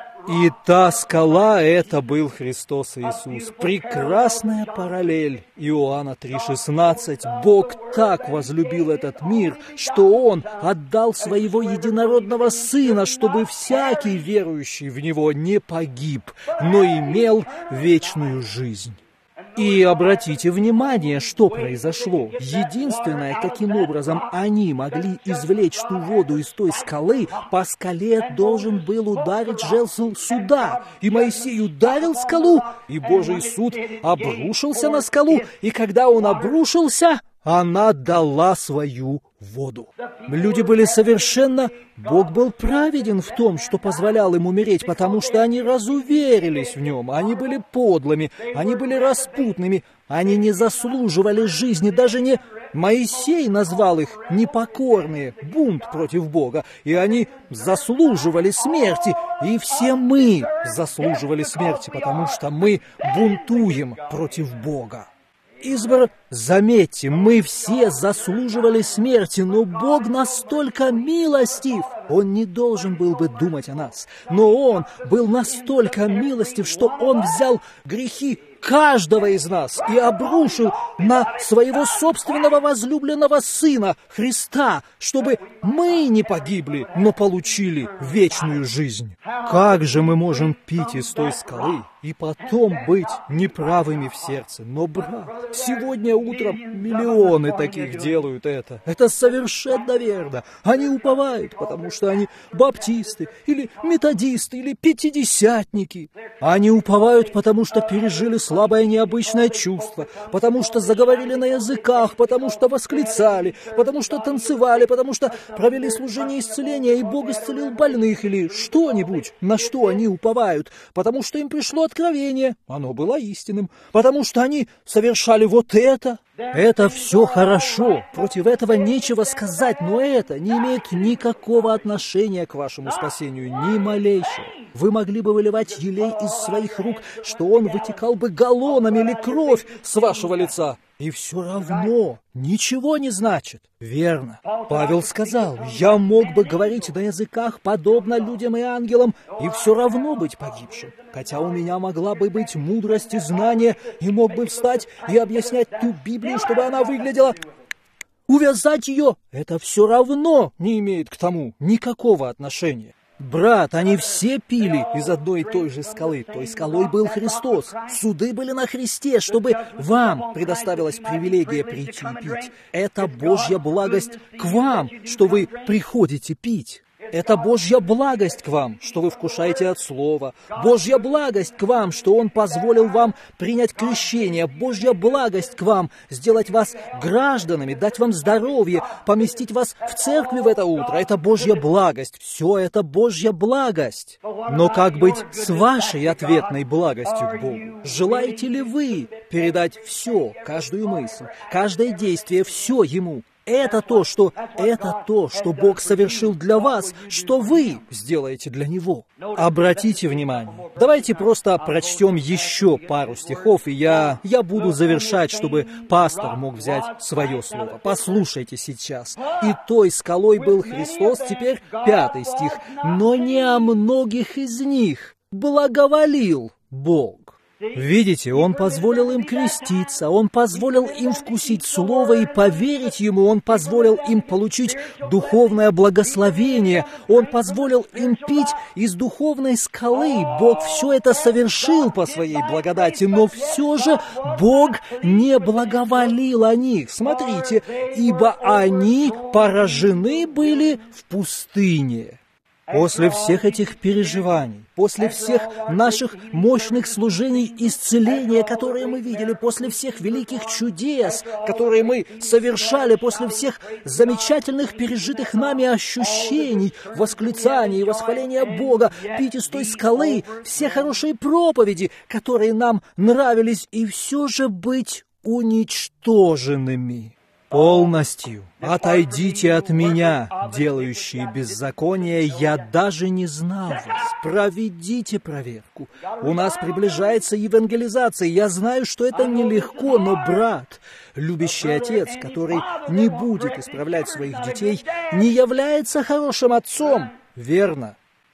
И та скала — это был Христос Иисус. Прекрасная параллель. Иоанна три шестнадцать. Бог так возлюбил этот мир, что Он отдал Своего единородного Сына, чтобы всякий верующий в Него не погиб, но имел вечную жизнь. И обратите внимание, что произошло. Единственное, каким образом они могли извлечь ту воду из той скалы, по скале должен был ударить жезл суда. И Моисей ударил скалу, и Божий суд обрушился на скалу, и когда он обрушился, она дала свою воду. Люди были совершенно... Бог был праведен в том, что позволял им умереть, потому что они разуверились в Нем, они были подлыми, они были распутными, они не заслуживали жизни, даже не... Моисей назвал их непокорные, бунт против Бога, и они заслуживали смерти, и все мы заслуживали смерти, потому что мы бунтуем против Бога. Избор, заметьте, мы все заслуживали смерти, но Бог настолько милостив. Он не должен был бы думать о нас, но Он был настолько милостив, что Он взял грехи каждого из нас и обрушил на Своего собственного возлюбленного Сына, Христа, чтобы мы не погибли, но получили вечную жизнь. Как же мы можем пить из той скалы и потом быть неправыми в сердце? Но, брат, сегодня утром миллионы таких делают это. Это совершенно верно. Они уповают, потому что они баптисты, или методисты, или пятидесятники. Они уповают, потому что пережили слабое необычное чувство, потому что заговорили на языках, потому что восклицали, потому что танцевали, потому что провели служение исцеления, и Бог исцелил больных, или что-нибудь, на что они уповают, потому что им пришло откровение, оно было истинным, потому что они совершали вот это. Это все хорошо, против этого нечего сказать, но это не имеет никакого отношения к вашему спасению, ни малейшего. Вы могли бы выливать елей из своих рук, что он вытекал бы галлонами, или кровь с вашего лица, и все равно ничего не значит. Верно. Павел сказал, я мог бы говорить на языках, подобно людям и ангелам, и все равно быть погибшим. Хотя у меня могла бы быть мудрость и знание, и мог бы встать и объяснять ту Библию, чтобы она выглядела... Увязать ее — это все равно не имеет к тому никакого отношения. Брат, они все пили из одной и той же скалы. Той скалой был Христос. Суды были на Христе, чтобы вам предоставилась привилегия прийти и пить. Это Божья благость к вам, что вы приходите пить. Это Божья благость к вам, что вы вкушаете от Слова. Божья благость к вам, что Он позволил вам принять крещение. Божья благость к вам, сделать вас гражданами, дать вам здоровье, поместить вас в церкви в это утро. Это Божья благость. Все это Божья благость. Но как быть с вашей ответной благостью к Богу? Желаете ли вы передать все, каждую мысль, каждое действие, все Ему? Это то, что, это то, что Бог совершил для вас, что вы сделаете для Него. Обратите внимание. Давайте просто прочтем еще пару стихов, и я, я буду завершать, чтобы пастор мог взять свое слово. Послушайте сейчас. «И той скалой был Христос», теперь пятый стих, «но не о многих из них благоволил Бог». Видите, Он позволил им креститься, Он позволил им вкусить Слово и поверить Ему, Он позволил им получить духовное благословение, Он позволил им пить из духовной скалы. Бог все это совершил по Своей благодати, но все же Бог не благоволил о них. Смотрите, ибо они поражены были в пустыне. После всех этих переживаний, после всех наших мощных служений исцеления, которые мы видели, после всех великих чудес, которые мы совершали, после всех замечательных пережитых нами ощущений, восклицаний и восхваления Бога, пить из той скалы, все хорошие проповеди, которые нам нравились, и все же быть уничтоженными. Полностью отойдите от меня, делающие беззаконие, я даже не знал вас. Проведите проверку. У нас приближается евангелизация. Я знаю, что это нелегко, но брат, любящий отец, который не будет исправлять своих детей, не является хорошим отцом. Верно.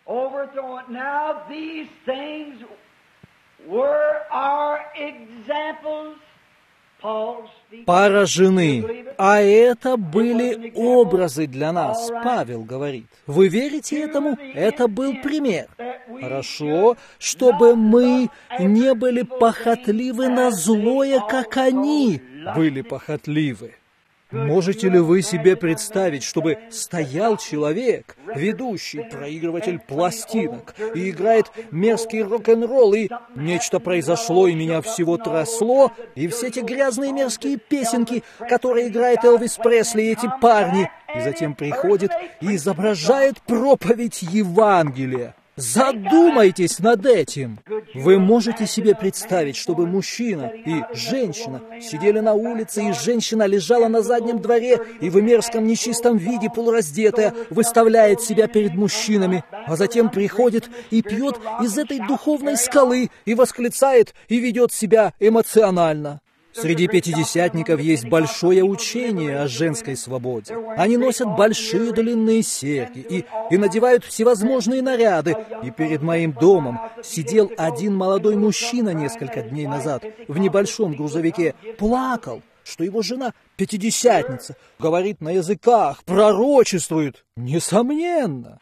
Поражены. А это были образы для нас, Павел говорит. Вы верите этому? Это был пример. Хорошо, чтобы мы не были похотливы на злое, как они были похотливы. Можете ли вы себе представить, чтобы стоял человек, ведущий, проигрыватель пластинок, и играет мерзкий рок-н-ролл, и нечто произошло, и меня всего трясло, и все эти грязные мерзкие песенки, которые играет Элвис Пресли и эти парни, и затем приходит и изображает проповедь Евангелия? Задумайтесь над этим. Вы можете себе представить, чтобы мужчина и женщина сидели на улице, и женщина лежала на заднем дворе и в мерзком нечистом виде полураздетая выставляет себя перед мужчинами, а затем приходит и пьет из этой духовной скалы и восклицает и ведет себя эмоционально. Среди пятидесятников есть большое учение о женской свободе. Они носят большие длинные серьги и, и надевают всевозможные наряды. И перед моим домом сидел один молодой мужчина несколько дней назад в небольшом грузовике, плакал, что его жена пятидесятница, говорит на языках, пророчествует, несомненно.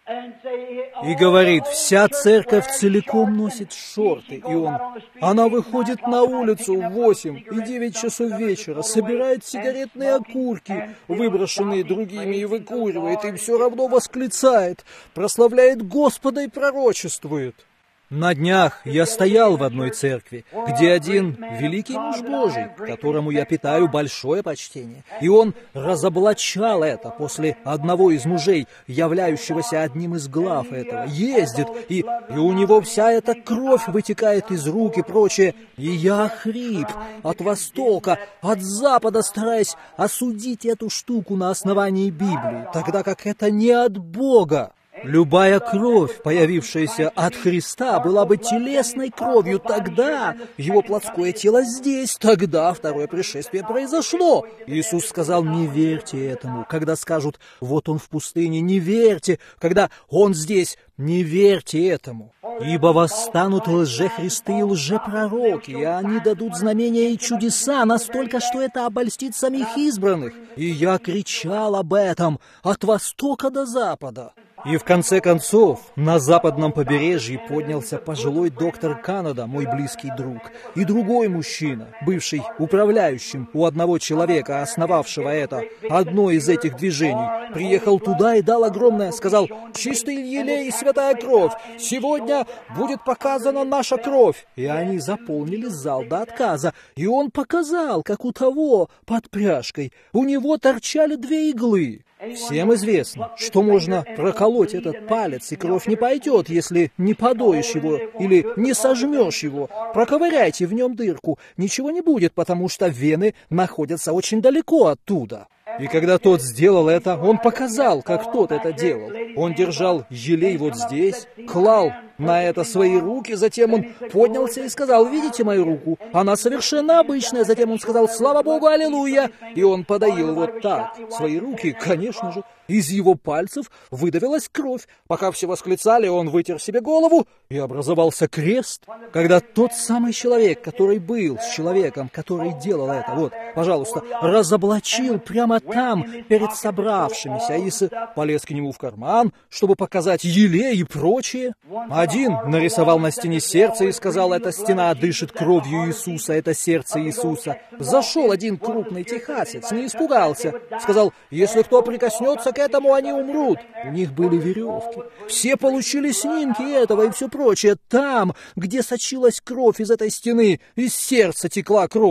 И говорит, вся церковь целиком носит шорты, и он, она выходит на улицу в восемь и девять часов вечера, собирает сигаретные окурки, выброшенные другими, и выкуривает, и все равно восклицает, прославляет Господа и пророчествует. На днях я стоял в одной церкви, где один великий муж Божий, которому я питаю большое почтение, и он разоблачал это после одного из мужей, являющегося одним из глав этого, ездит, и, и у него вся эта кровь вытекает из рук и прочее, и я хрип от Востока, от Запада, стараясь осудить эту штуку на основании Библии, тогда как это не от Бога. Любая кровь, появившаяся от Христа, была бы телесной кровью. Тогда его плотское тело здесь, тогда второе пришествие произошло. Иисус сказал, не верьте этому. Когда скажут, вот он в пустыне, не верьте. Когда он здесь, не верьте этому. Ибо восстанут лжехристы и лжепророки, и они дадут знамения и чудеса настолько, что это обольстит самих избранных. И я кричал об этом от востока до запада. И в конце концов, на западном побережье поднялся пожилой доктор Канада, мой близкий друг, и другой мужчина, бывший управляющим у одного человека, основавшего это, одно из этих движений, приехал туда и дал огромное, сказал, «Чистый елей и святая кровь, сегодня будет показана наша кровь». И они заполнили зал до отказа, и он показал, как у того под пряжкой, у него торчали две иглы. Всем известно, что можно проколоть этот палец, и кровь не пойдет, если не подоишь его или не сожмешь его. Проковыряйте в нем дырку, ничего не будет, потому что вены находятся очень далеко оттуда. И когда тот сделал это, он показал, как тот это делал. Он держал елей вот здесь, клал на это свои руки, затем он поднялся и сказал, «Видите мою руку? Она совершенно обычная». Затем он сказал, «Слава Богу, аллилуйя!» И он подоил вот так свои руки, конечно же. Из его пальцев выдавилась кровь. Пока все восклицали, он вытер себе голову, и образовался крест. Когда тот самый человек, который был с человеком, который делал это, вот, пожалуйста, разоблачил прямо там, перед собравшимися, и полез к нему в карман, чтобы показать елей и прочее. Один нарисовал на стене сердце и сказал, эта стена дышит кровью Иисуса, это сердце Иисуса. Зашел один крупный техасец, не испугался. Сказал, если кто прикоснется к этому, они умрут. У них были веревки. Все получили снимки этого и все прочее. Там, где сочилась кровь из этой стены, из сердца текла кровь.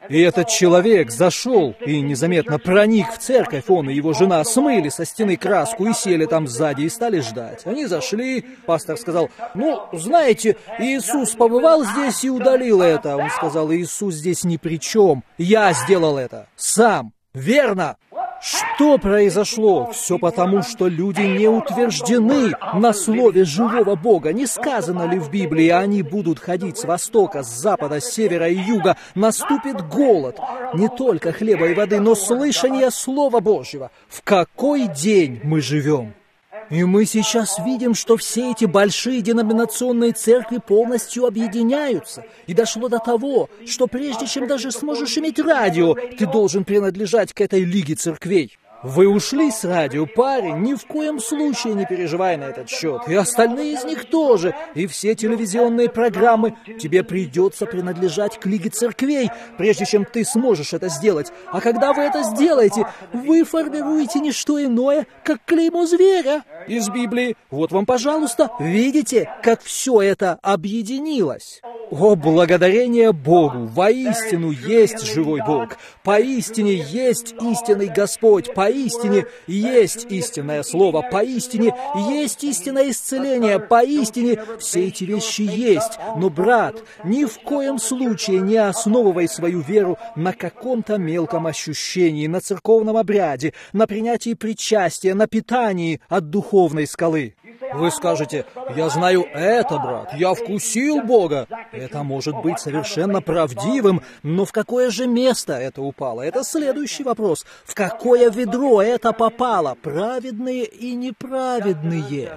И этот человек зашел и незаметно проник в церковь. Он и его жена смыли со стены краску и сели там сзади и стали ждать. Они зашли, пастор сказал: ну, знаете, Иисус побывал здесь и удалил это. Он сказал: Иисус здесь ни при чем. Я сделал это сам. Верно? Что произошло? Все потому, что люди не утверждены на слове живого Бога. Не сказано ли в Библии: они будут ходить с востока, с запада, с севера и юга, наступит голод. Не только хлеба и воды, но слышание Слова Божьего. В какой день мы живем? И мы сейчас видим, что все эти большие деноминационные церкви полностью объединяются. И дошло до того, что прежде чем даже сможешь иметь радио, ты должен принадлежать к этой лиге церквей. Вы ушли с радио, парень, ни в коем случае не переживай на этот счет. И остальные из них тоже. И все телевизионные программы. Тебе придется принадлежать к лиге церквей, прежде чем ты сможешь это сделать. А когда вы это сделаете, вы формируете не что иное, как клеймо зверя из Библии. Вот вам, пожалуйста, видите, как все это объединилось. О, благодарение Богу! Воистину есть живой Бог. Поистине есть истинный Господь. Поистине есть истинное Слово. Поистине есть истинное исцеление. Поистине все эти вещи есть. Но, брат, ни в коем случае не основывай свою веру на каком-то мелком ощущении, на церковном обряде, на принятии причастия, на питании от духовной скалы. Вы скажете: я знаю это, брат, я вкусил Бога. Это может быть совершенно правдивым, но в какое же место это упало? Это следующий вопрос. В какое ведро это попало? Праведные и неправедные.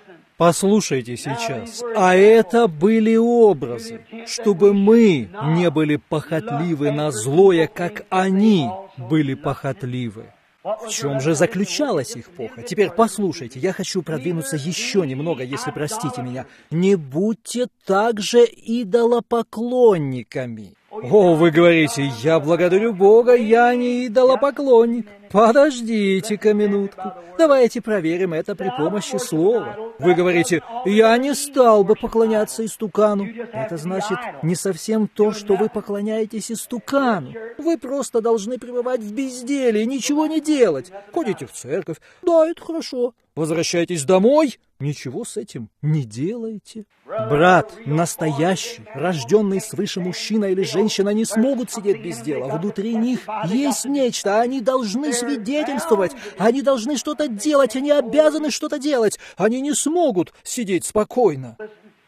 Послушайте сейчас. А это были образы, чтобы мы не были похотливы на злое, как они были похотливы. В чем же заключалась их похоть? Теперь послушайте, я хочу продвинуться еще немного, если простите меня. Не будьте также идолопоклонниками. О, вы говорите: я благодарю Бога, я не идолопоклонник. Подождите-ка минутку. Давайте проверим это при помощи слова. Вы говорите: я не стал бы поклоняться истукану. Это значит не совсем то, что вы поклоняетесь истукану. Вы просто должны пребывать в безделье, ничего не делать. Ходите в церковь. Да, это хорошо. Возвращайтесь домой. Ничего с этим не делаете. Брат, настоящий, рожденный свыше мужчина или женщина не смогут сидеть без дела. Внутри них есть нечто. Они должны свидетельствовать. Они должны что-то делать. Они обязаны что-то делать. Они не смогут сидеть спокойно.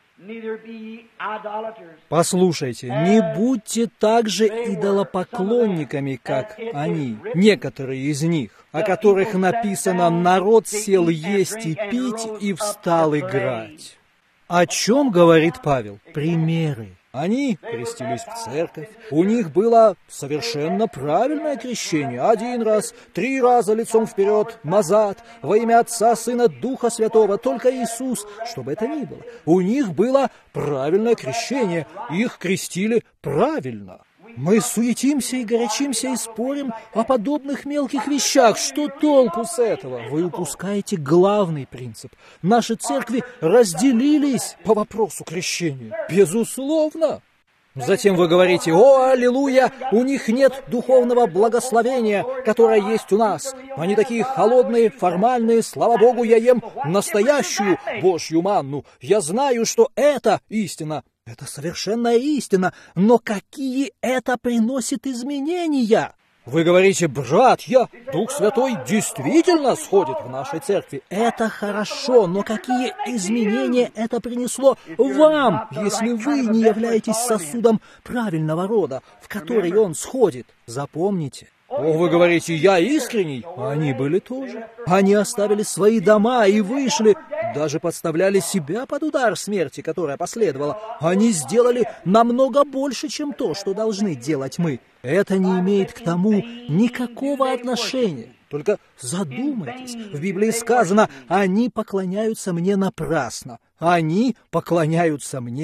Послушайте, не будьте также идолопоклонниками, как они, некоторые из них, о которых написано: «Народ сел есть и пить и встал играть». О чем говорит Павел? Примеры. Они крестились в церковь, у них было совершенно правильное крещение. Один раз, три раза лицом вперед, назад, во имя Отца, Сына, Духа Святого, только Иисус, что бы это ни было. У них было правильное крещение, их крестили правильно. Мы суетимся и горячимся и спорим о подобных мелких вещах. Что толку с этого? Вы упускаете главный принцип. Наши церкви разделились по вопросу крещения. Безусловно. Затем вы говорите: «О, аллилуйя, у них нет духовного благословения, которое есть у нас. Они такие холодные, формальные, слава Богу, я ем настоящую Божью манну. Я знаю, что это истина». Это совершенная истина, но какие это приносит изменения? Вы говорите: брат, я, Дух Святой действительно сходит в нашей церкви. Это хорошо, но какие изменения это принесло вам, если вы не являетесь сосудом правильного рода, в который он сходит? Запомните. О, вы говорите: я искренний. Они были тоже. Они оставили свои дома и вышли, даже подставляли себя под удар смерти, которая последовала. Они сделали намного больше, чем то, что должны делать мы. Это не имеет к тому никакого отношения. Только задумайтесь. В Библии сказано: они поклоняются мне напрасно. Они поклоняются мне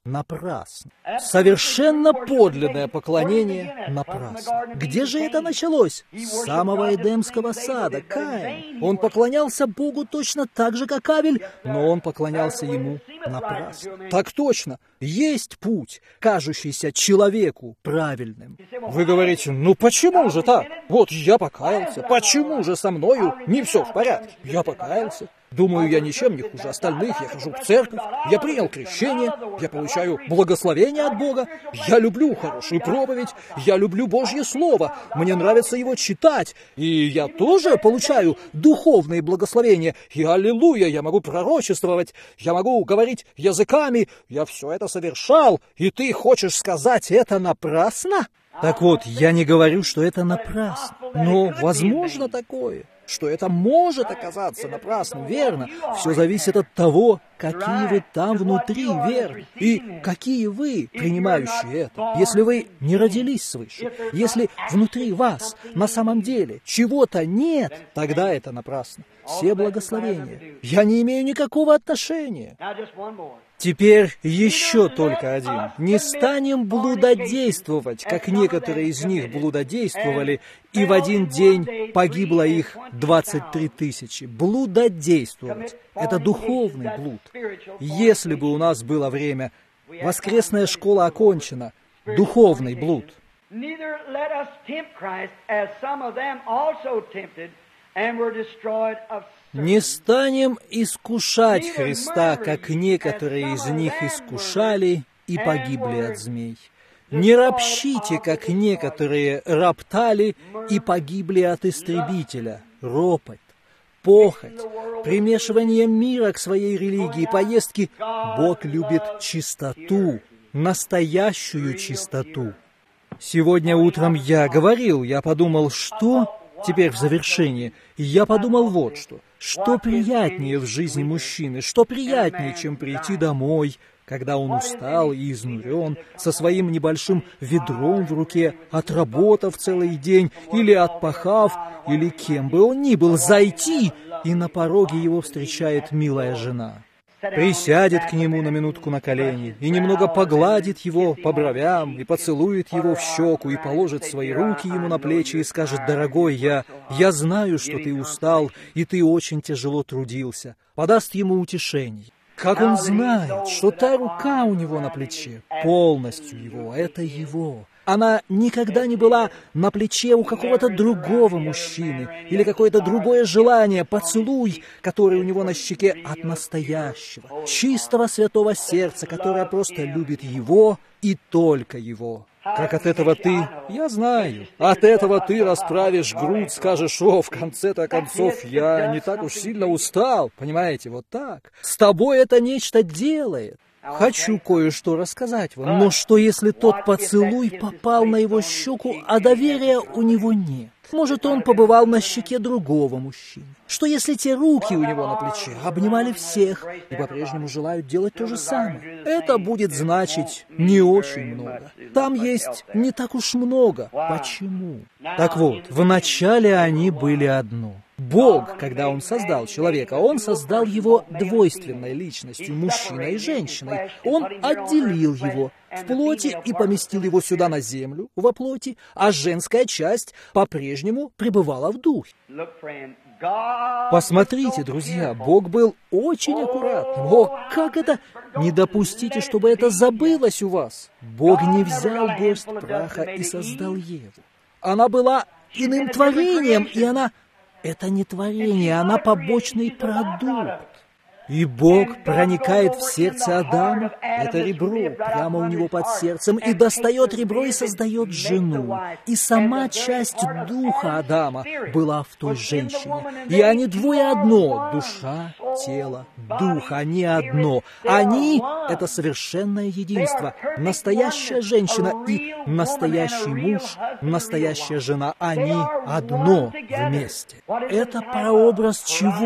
напрасно. Совершенно подлинное поклонение напрасно. Где же это началось? С самого Эдемского сада. Каин. Он поклонялся Богу точно так же, как Авель, но он поклонялся ему напрасно. Так точно. Есть путь, кажущийся человеку правильным. Вы говорите, ну почему же так? Вот я покаялся. Почему же со мною не все в порядке? Я покаялся. Думаю, я ничем не хуже остальных, я хожу в церковь, я принял крещение, я получаю благословение от Бога, я люблю хорошую проповедь, я люблю Божье Слово, мне нравится его читать, и я тоже получаю духовные благословения, и аллилуйя, я могу пророчествовать, я могу говорить языками, я все это совершал, и ты хочешь сказать это напрасно? Так вот, я не говорю, что это напрасно, но возможно такое, что это может оказаться напрасным, верно. Все зависит от того, какие вы там внутри, верно, и какие вы, принимающие это. Если вы не родились свыше, если внутри вас на самом деле чего-то нет, тогда это напрасно. Все благословения. Я не имею никакого отношения. Теперь еще только один. Не станем блудодействовать, как некоторые из них блудодействовали, и в один день погибло их двадцать три тысячи. Блудодействовать. Это духовный блуд. Если бы у нас было время, воскресная школа окончена, духовный блуд. Не станем искушать Христа, как некоторые из них искушали и погибли от змей. Не ропщите, как некоторые роптали и погибли от истребителя. Ропот, похоть, примешивание мира к своей религии, поездки. Бог любит чистоту, настоящую чистоту. Сегодня утром я говорил, я подумал, что... Теперь в завершение, я подумал вот что. Что приятнее в жизни мужчины, что приятнее, чем прийти домой, когда он устал и изнурен, со своим небольшим ведром в руке, отработав целый день, или отпахав, или кем бы он ни был, зайти, и на пороге его встречает милая жена. Присядет к нему на минутку на колени и немного погладит его по бровям и поцелует его в щеку и положит свои руки ему на плечи и скажет: «Дорогой, я, я знаю, что ты устал и ты очень тяжело трудился», подаст ему утешение. Как он знает, что та рука у него на плече полностью его, это его. Она никогда не была на плече у какого-то другого мужчины или какое-то другое желание, поцелуй, который у него на щеке от настоящего, чистого святого сердца, которое просто любит его и только его. Как от этого ты, я знаю, от этого ты расправишь грудь, скажешь: «О, в конце-то концов, я не так уж сильно устал», понимаете, вот так. С тобой это нечто делает. Хочу кое-что рассказать вам, но что если тот поцелуй попал на его щеку, а доверия у него нет? Может, он побывал на щеке другого мужчины? Что если те руки у него на плече обнимали всех и по-прежнему желают делать то же самое? Это будет значить не очень много. Там есть не так уж много. Почему? Так вот, вначале они были одно. Бог, когда Он создал человека, Он создал его двойственной личностью, мужчиной и женщиной. Он отделил его в плоти и поместил его сюда на землю, во плоти, а женская часть по-прежнему пребывала в духе. Посмотрите, друзья, Бог был очень аккуратным. О, как это? Не допустите, чтобы это забылось у вас. Бог не взял горсть праха и создал Еву. Она была иным творением, и она... Это не творение, она побочный продукт. И Бог проникает в сердце Адама, это ребро, прямо у него под сердцем, и достает ребро и создает жену. И сама часть духа Адама была в той женщине. И они двое одно, душа, тело, дух, они одно. Они — это совершенное единство. Настоящая женщина и настоящий муж, настоящая жена, они одно вместе. Это прообраз чего?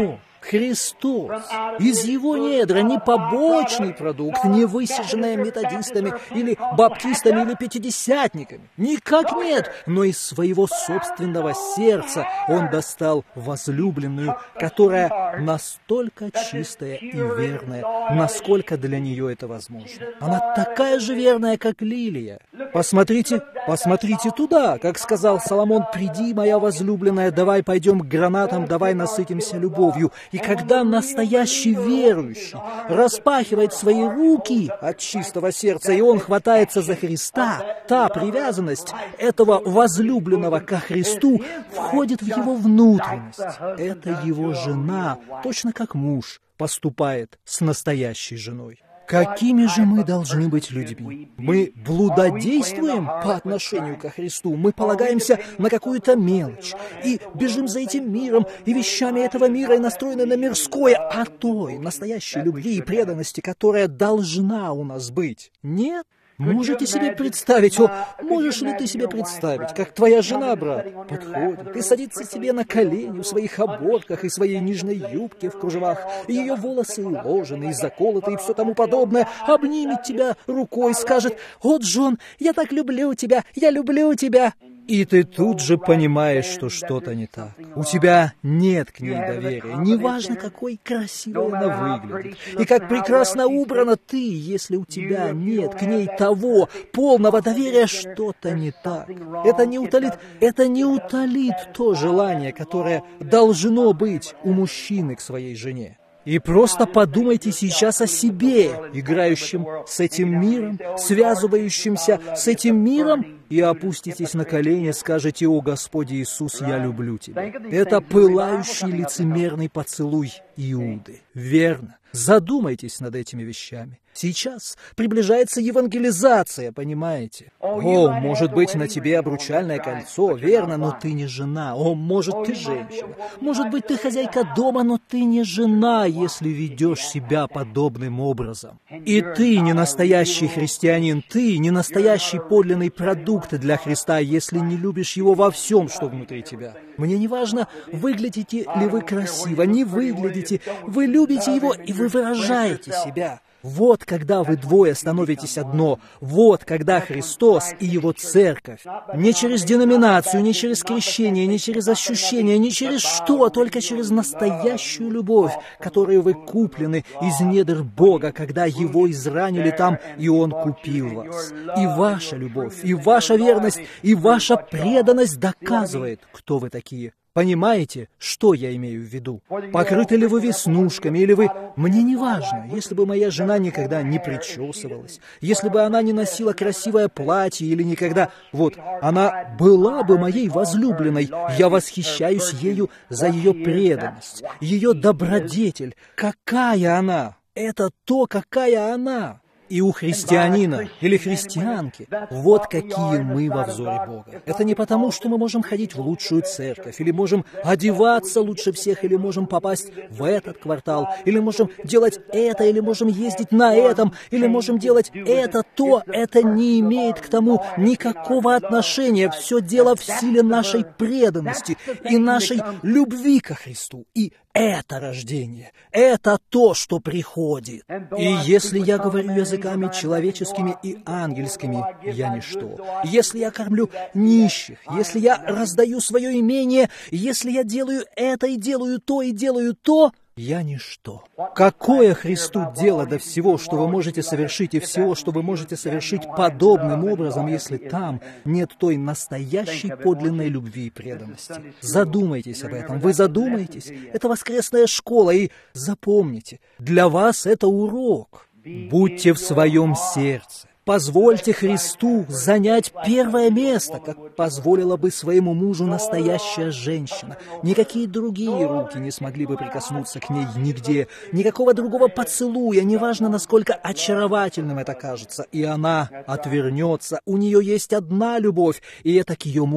Христос. Из его недра не побочный продукт, не высиженная методистами или баптистами или пятидесятниками. Никак нет, но из своего собственного сердца он достал возлюбленную, которая настолько чистая и верная, насколько для нее это возможно. Она такая же верная, как лилия. Посмотрите, посмотрите туда, как сказал Соломон: «Приди, моя возлюбленная, давай пойдем к гранатам, давай насытимся любовью». И когда настоящий верующий распахивает свои руки от чистого сердца, и он хватается за Христа, та привязанность этого возлюбленного ко Христу входит в его внутренность. Это его жена, точно как муж поступает с настоящей женой. Какими же мы должны быть людьми? Мы блудодействуем по отношению ко Христу, мы полагаемся на какую-то мелочь и бежим за этим миром и вещами этого мира и настроены на мирское, а той настоящей любви и преданности, которая должна у нас быть, нет? Можете себе представить, о, можешь ли ты себе представить, как твоя жена, брат, подходит и садится себе на колени в своих оборках и своей нижней юбке в кружевах, и ее волосы уложены и заколоты и все тому подобное, обнимет тебя рукой и скажет: «О, Джон, я так люблю тебя, я люблю тебя». И ты тут же понимаешь, что что-то не так. У тебя нет к ней доверия. Неважно, какой красивой она выглядит и как прекрасно убрана ты, если у тебя нет к ней того полного доверия, что-то не так. Это не утолит, это не утолит то желание, которое должно быть у мужчины к своей жене. И просто подумайте сейчас о себе, играющем с этим миром, связывающимся с этим миром, и опуститесь на колени, скажете: «О Господи Иисус, я люблю Тебя». Это пылающий лицемерный поцелуй Иуды. Верно. Задумайтесь над этими вещами. Сейчас приближается евангелизация, понимаете? О, может быть, на тебе обручальное кольцо, верно, но ты не жена. О, может, ты женщина. Может быть, ты хозяйка дома, но ты не жена, если ведешь себя подобным образом. И ты не настоящий христианин, ты не настоящий подлинный продукт для Христа, если не любишь Его во всем, что внутри тебя. Мне не важно, выглядите ли вы красиво, не выглядите, вы любите Его, и вы выражаете себя. Вот когда вы двое становитесь одно, вот когда Христос и Его Церковь, не через деноминацию, не через крещение, не через ощущение, не через что, а только через настоящую любовь, которой вы куплены из недр Бога, когда Его изранили там, и Он купил вас. И ваша любовь, и ваша верность, и ваша преданность доказывает, кто вы такие. Понимаете, что я имею в виду? Покрыты ли вы веснушками, или вы... Мне не важно, если бы моя жена никогда не причесывалась, если бы она не носила красивое платье, или никогда... Вот, она была бы моей возлюбленной. Я восхищаюсь ею за ее преданность, ее добродетель. Какая она? Это то, какая она. И у христианина или христианки вот какие мы во взоре Бога. Это не потому, что мы можем ходить в лучшую церковь, или можем одеваться лучше всех, или можем попасть в этот квартал, или можем делать это, или можем ездить на этом, или можем делать это, то. Это не имеет к тому никакого отношения. Все дело в силе нашей преданности и нашей любви ко Христу. И это рождение, это то, что приходит. И если я говорю языками человеческими и ангельскими, я ничто. Если я кормлю нищих, если я раздаю свое имение, если я делаю это и делаю то и делаю то, я ничто. Какое Христу дело до всего, что вы можете совершить, и всего, что вы можете совершить подобным образом, если там нет той настоящей подлинной любви и преданности? Задумайтесь об этом. Вы задумайтесь. Это воскресная школа, и запомните, для вас это урок. Будьте в своем сердце. Позвольте Христу занять первое место, как позволила бы своему мужу настоящая женщина. Никакие другие руки не смогли бы прикоснуться к ней нигде. Никакого другого поцелуя, неважно, насколько очаровательным это кажется. И она отвернется. У нее есть одна любовь, и это к ее мужу.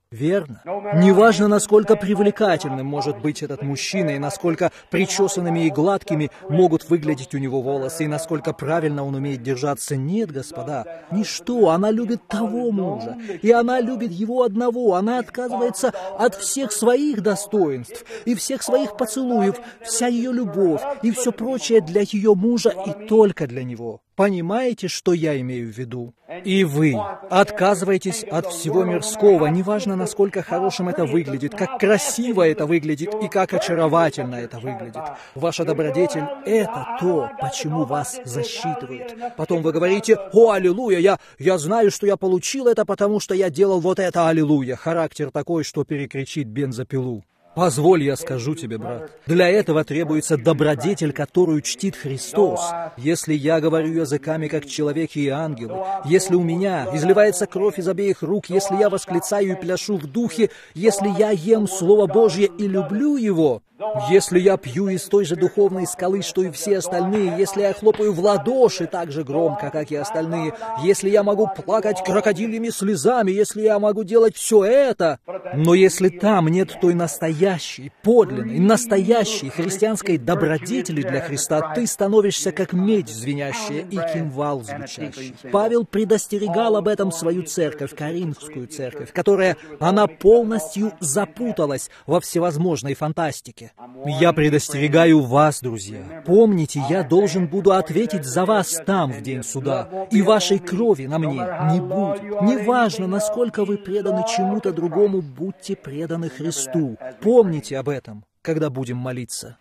Верно. Неважно, насколько привлекательным может быть этот мужчина, и насколько причесанными и гладкими могут выглядеть у него волосы, и насколько правильно он умеет держаться. Нет, господа, ничто. Она любит того мужа, и она любит его одного. Она отказывается от всех своих достоинств и всех своих поцелуев, вся ее любовь и все прочее для ее мужа и только для него. Понимаете, что я имею в виду? И вы отказываетесь от всего мирского, неважно, насколько хорошим это выглядит, как красиво это выглядит и как очаровательно это выглядит. Ваша добродетель — это то, почему вас засчитывают. Потом вы говорите: «О, аллилуйя, я, я знаю, что я получил это, потому что я делал вот это, аллилуйя». Характер такой, что перекричит бензопилу. Позволь, я скажу тебе, брат, для этого требуется добродетель, которую чтит Христос. Если я говорю языками, как человеки и ангелы, если у меня изливается кровь из обеих рук, если я восклицаю и пляшу в духе, если я ем Слово Божье и люблю его, если я пью из той же духовной скалы, что и все остальные, если я хлопаю в ладоши так же громко, как и остальные, если я могу плакать крокодильями слезами, если я могу делать все это, но если там нет той настоящей, подлинной, настоящей христианской добродетели для Христа, ты становишься как медь звенящая и кимвал звучащий. Павел предостерегал об этом свою церковь, Коринфскую церковь, которая, она полностью запуталась во всевозможной фантастике. Я предостерегаю вас, друзья. Помните, я должен буду ответить за вас там, в день суда, и вашей крови на мне не будет. Неважно, насколько вы преданы чему-то другому, будьте преданы Христу. Помните об этом, когда будем молиться.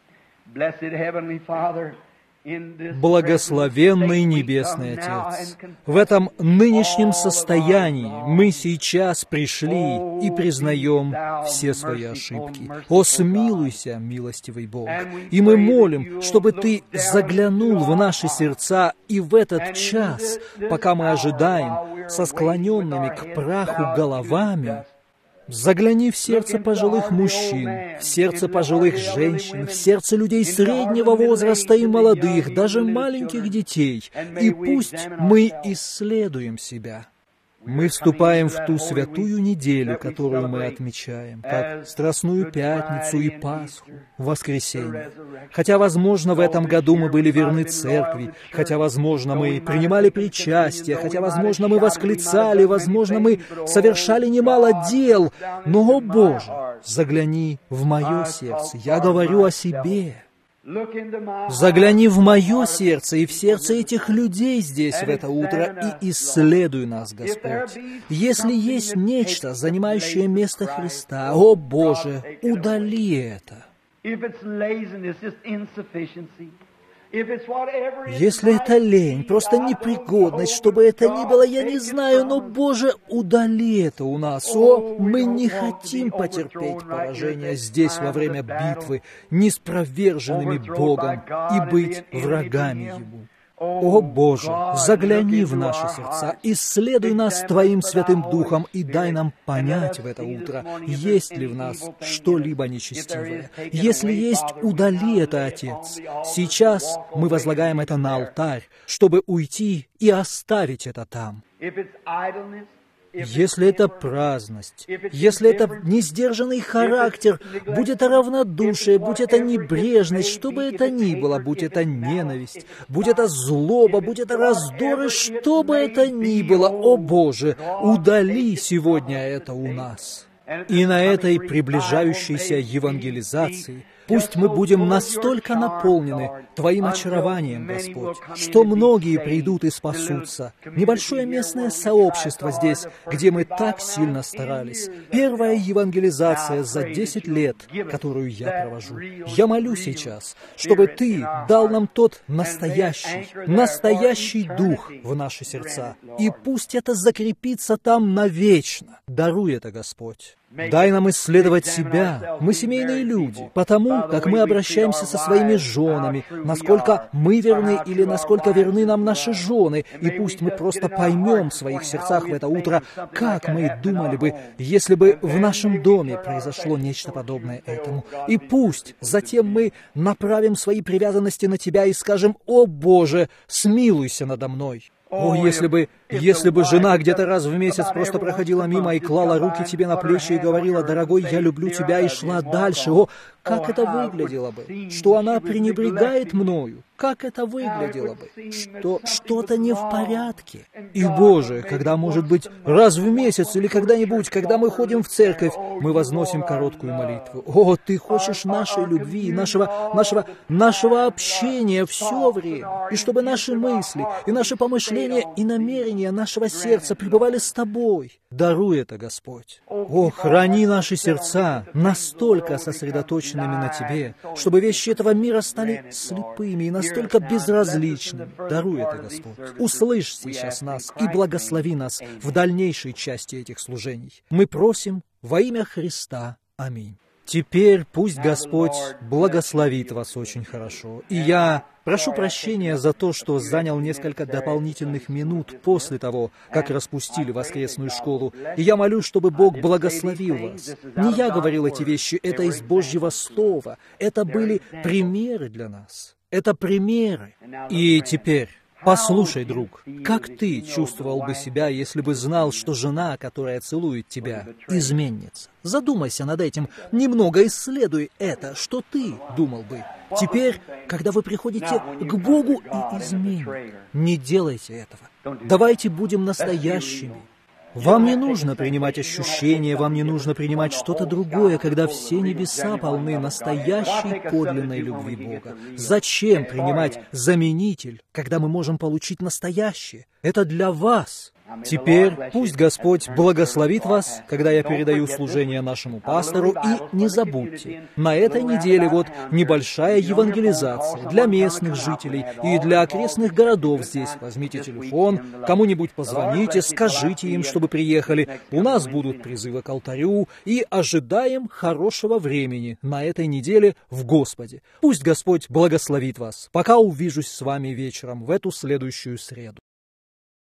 Благословенный Небесный Отец, в этом нынешнем состоянии мы сейчас пришли и признаем все свои ошибки. О, смилуйся, милостивый Бог! И мы молим, чтобы Ты заглянул в наши сердца и в этот час, пока мы ожидаем со склоненными к праху головами, загляни в сердце пожилых мужчин, в сердце пожилых женщин, в сердце людей среднего возраста и молодых, даже маленьких детей, и пусть мы исследуем себя. Мы вступаем в ту святую неделю, которую мы отмечаем, как Страстную Пятницу и Пасху, Воскресенье. Хотя, возможно, в этом году мы были верны Церкви, хотя, возможно, мы принимали причастие, хотя, возможно, мы восклицали, возможно, мы совершали немало дел, но, о Боже, загляни в мое сердце, я говорю о себе. Загляни в мое сердце и в сердце этих людей здесь в это утро и исследуй нас, Господь. Если есть нечто, занимающее место Христа, о Боже, удали это. Если это лень, просто непригодность, чтобы это ни было, я не знаю, но, Боже, удали это у нас. О, мы не хотим потерпеть поражение здесь во время битвы, ниспроверженными Богом и быть врагами Ему. О, Боже, загляни в наши сердца, исследуй нас Твоим Святым Духом и дай нам понять в это утро, есть ли в нас что-либо нечестивое. Если есть, удали это, Отец. Сейчас мы возлагаем это на алтарь, чтобы уйти и оставить это там. Если это праздность, если это несдержанный характер, будь это равнодушие, будь это небрежность, что бы это ни было, будь это ненависть, будь это злоба, будь это раздоры, что бы это ни было, о Боже, удали сегодня это у нас. И на этой приближающейся евангелизации пусть мы будем настолько наполнены Твоим очарованием, Господь, что многие придут и спасутся. Небольшое местное сообщество здесь, где мы так сильно старались. Первая евангелизация за десять лет, которую я провожу. Я молю сейчас, чтобы Ты дал нам тот настоящий, настоящий дух в наши сердца. И пусть это закрепится там навечно. Даруй это, Господь. Дай нам исследовать себя. Мы семейные люди, потому как мы обращаемся со своими женами, насколько мы верны или насколько верны нам наши жены, и пусть мы просто поймем в своих сердцах в это утро, как мы думали бы, если бы в нашем доме произошло нечто подобное этому. И пусть затем мы направим свои привязанности на Тебя и скажем: «О Боже, смилуйся надо мной». О, если бы, если бы жена где-то раз в месяц просто проходила мимо и клала руки тебе на плечи и говорила: «Дорогой, я люблю тебя», и шла дальше. О, как это выглядело бы? Что она пренебрегает мною? Как это выглядело бы? Что что-то не в порядке. И, Боже, когда, может быть, раз в месяц или когда-нибудь, когда мы ходим в церковь, мы возносим короткую молитву. О, Ты хочешь нашей любви, нашего, нашего, нашего общения все время. И чтобы наши мысли, и наши помышления, и намерения нашего сердца пребывали с Тобой. Даруй это, Господь. О, храни наши сердца настолько сосредоточенными на Тебе, чтобы вещи этого мира стали слепыми и настолько безразличными. Даруй это, Господь. Услышь сейчас нас и благослови нас в дальнейшей части этих служений. Мы просим во имя Христа. Аминь. Теперь пусть Господь благословит вас очень хорошо. И я прошу прощения за то, что занял несколько дополнительных минут после того, как распустили воскресную школу. И я молюсь, чтобы Бог благословил вас. Не я говорил эти вещи, это из Божьего Слова. Это были примеры для нас. Это примеры. И теперь... Послушай, друг, как ты чувствовал бы себя, если бы знал, что жена, которая целует тебя, изменница? Задумайся над этим, немного исследуй это, что ты думал бы. Теперь, когда вы приходите к Богу и изменник, не делайте этого. Давайте будем настоящими. Вам не нужно принимать ощущения, вам не нужно принимать что-то другое, когда все небеса полны настоящей подлинной любви Бога. Зачем принимать заменитель, когда мы можем получить настоящее? Это для вас. Теперь пусть Господь благословит вас, когда я передаю служение нашему пастору, и не забудьте, на этой неделе вот небольшая евангелизация для местных жителей и для окрестных городов здесь. Возьмите телефон, кому-нибудь позвоните, скажите им, чтобы приехали. У нас будут призывы к алтарю, и ожидаем хорошего времени на этой неделе в Господе. Пусть Господь благословит вас, пока увижусь с вами вечером в эту следующую среду.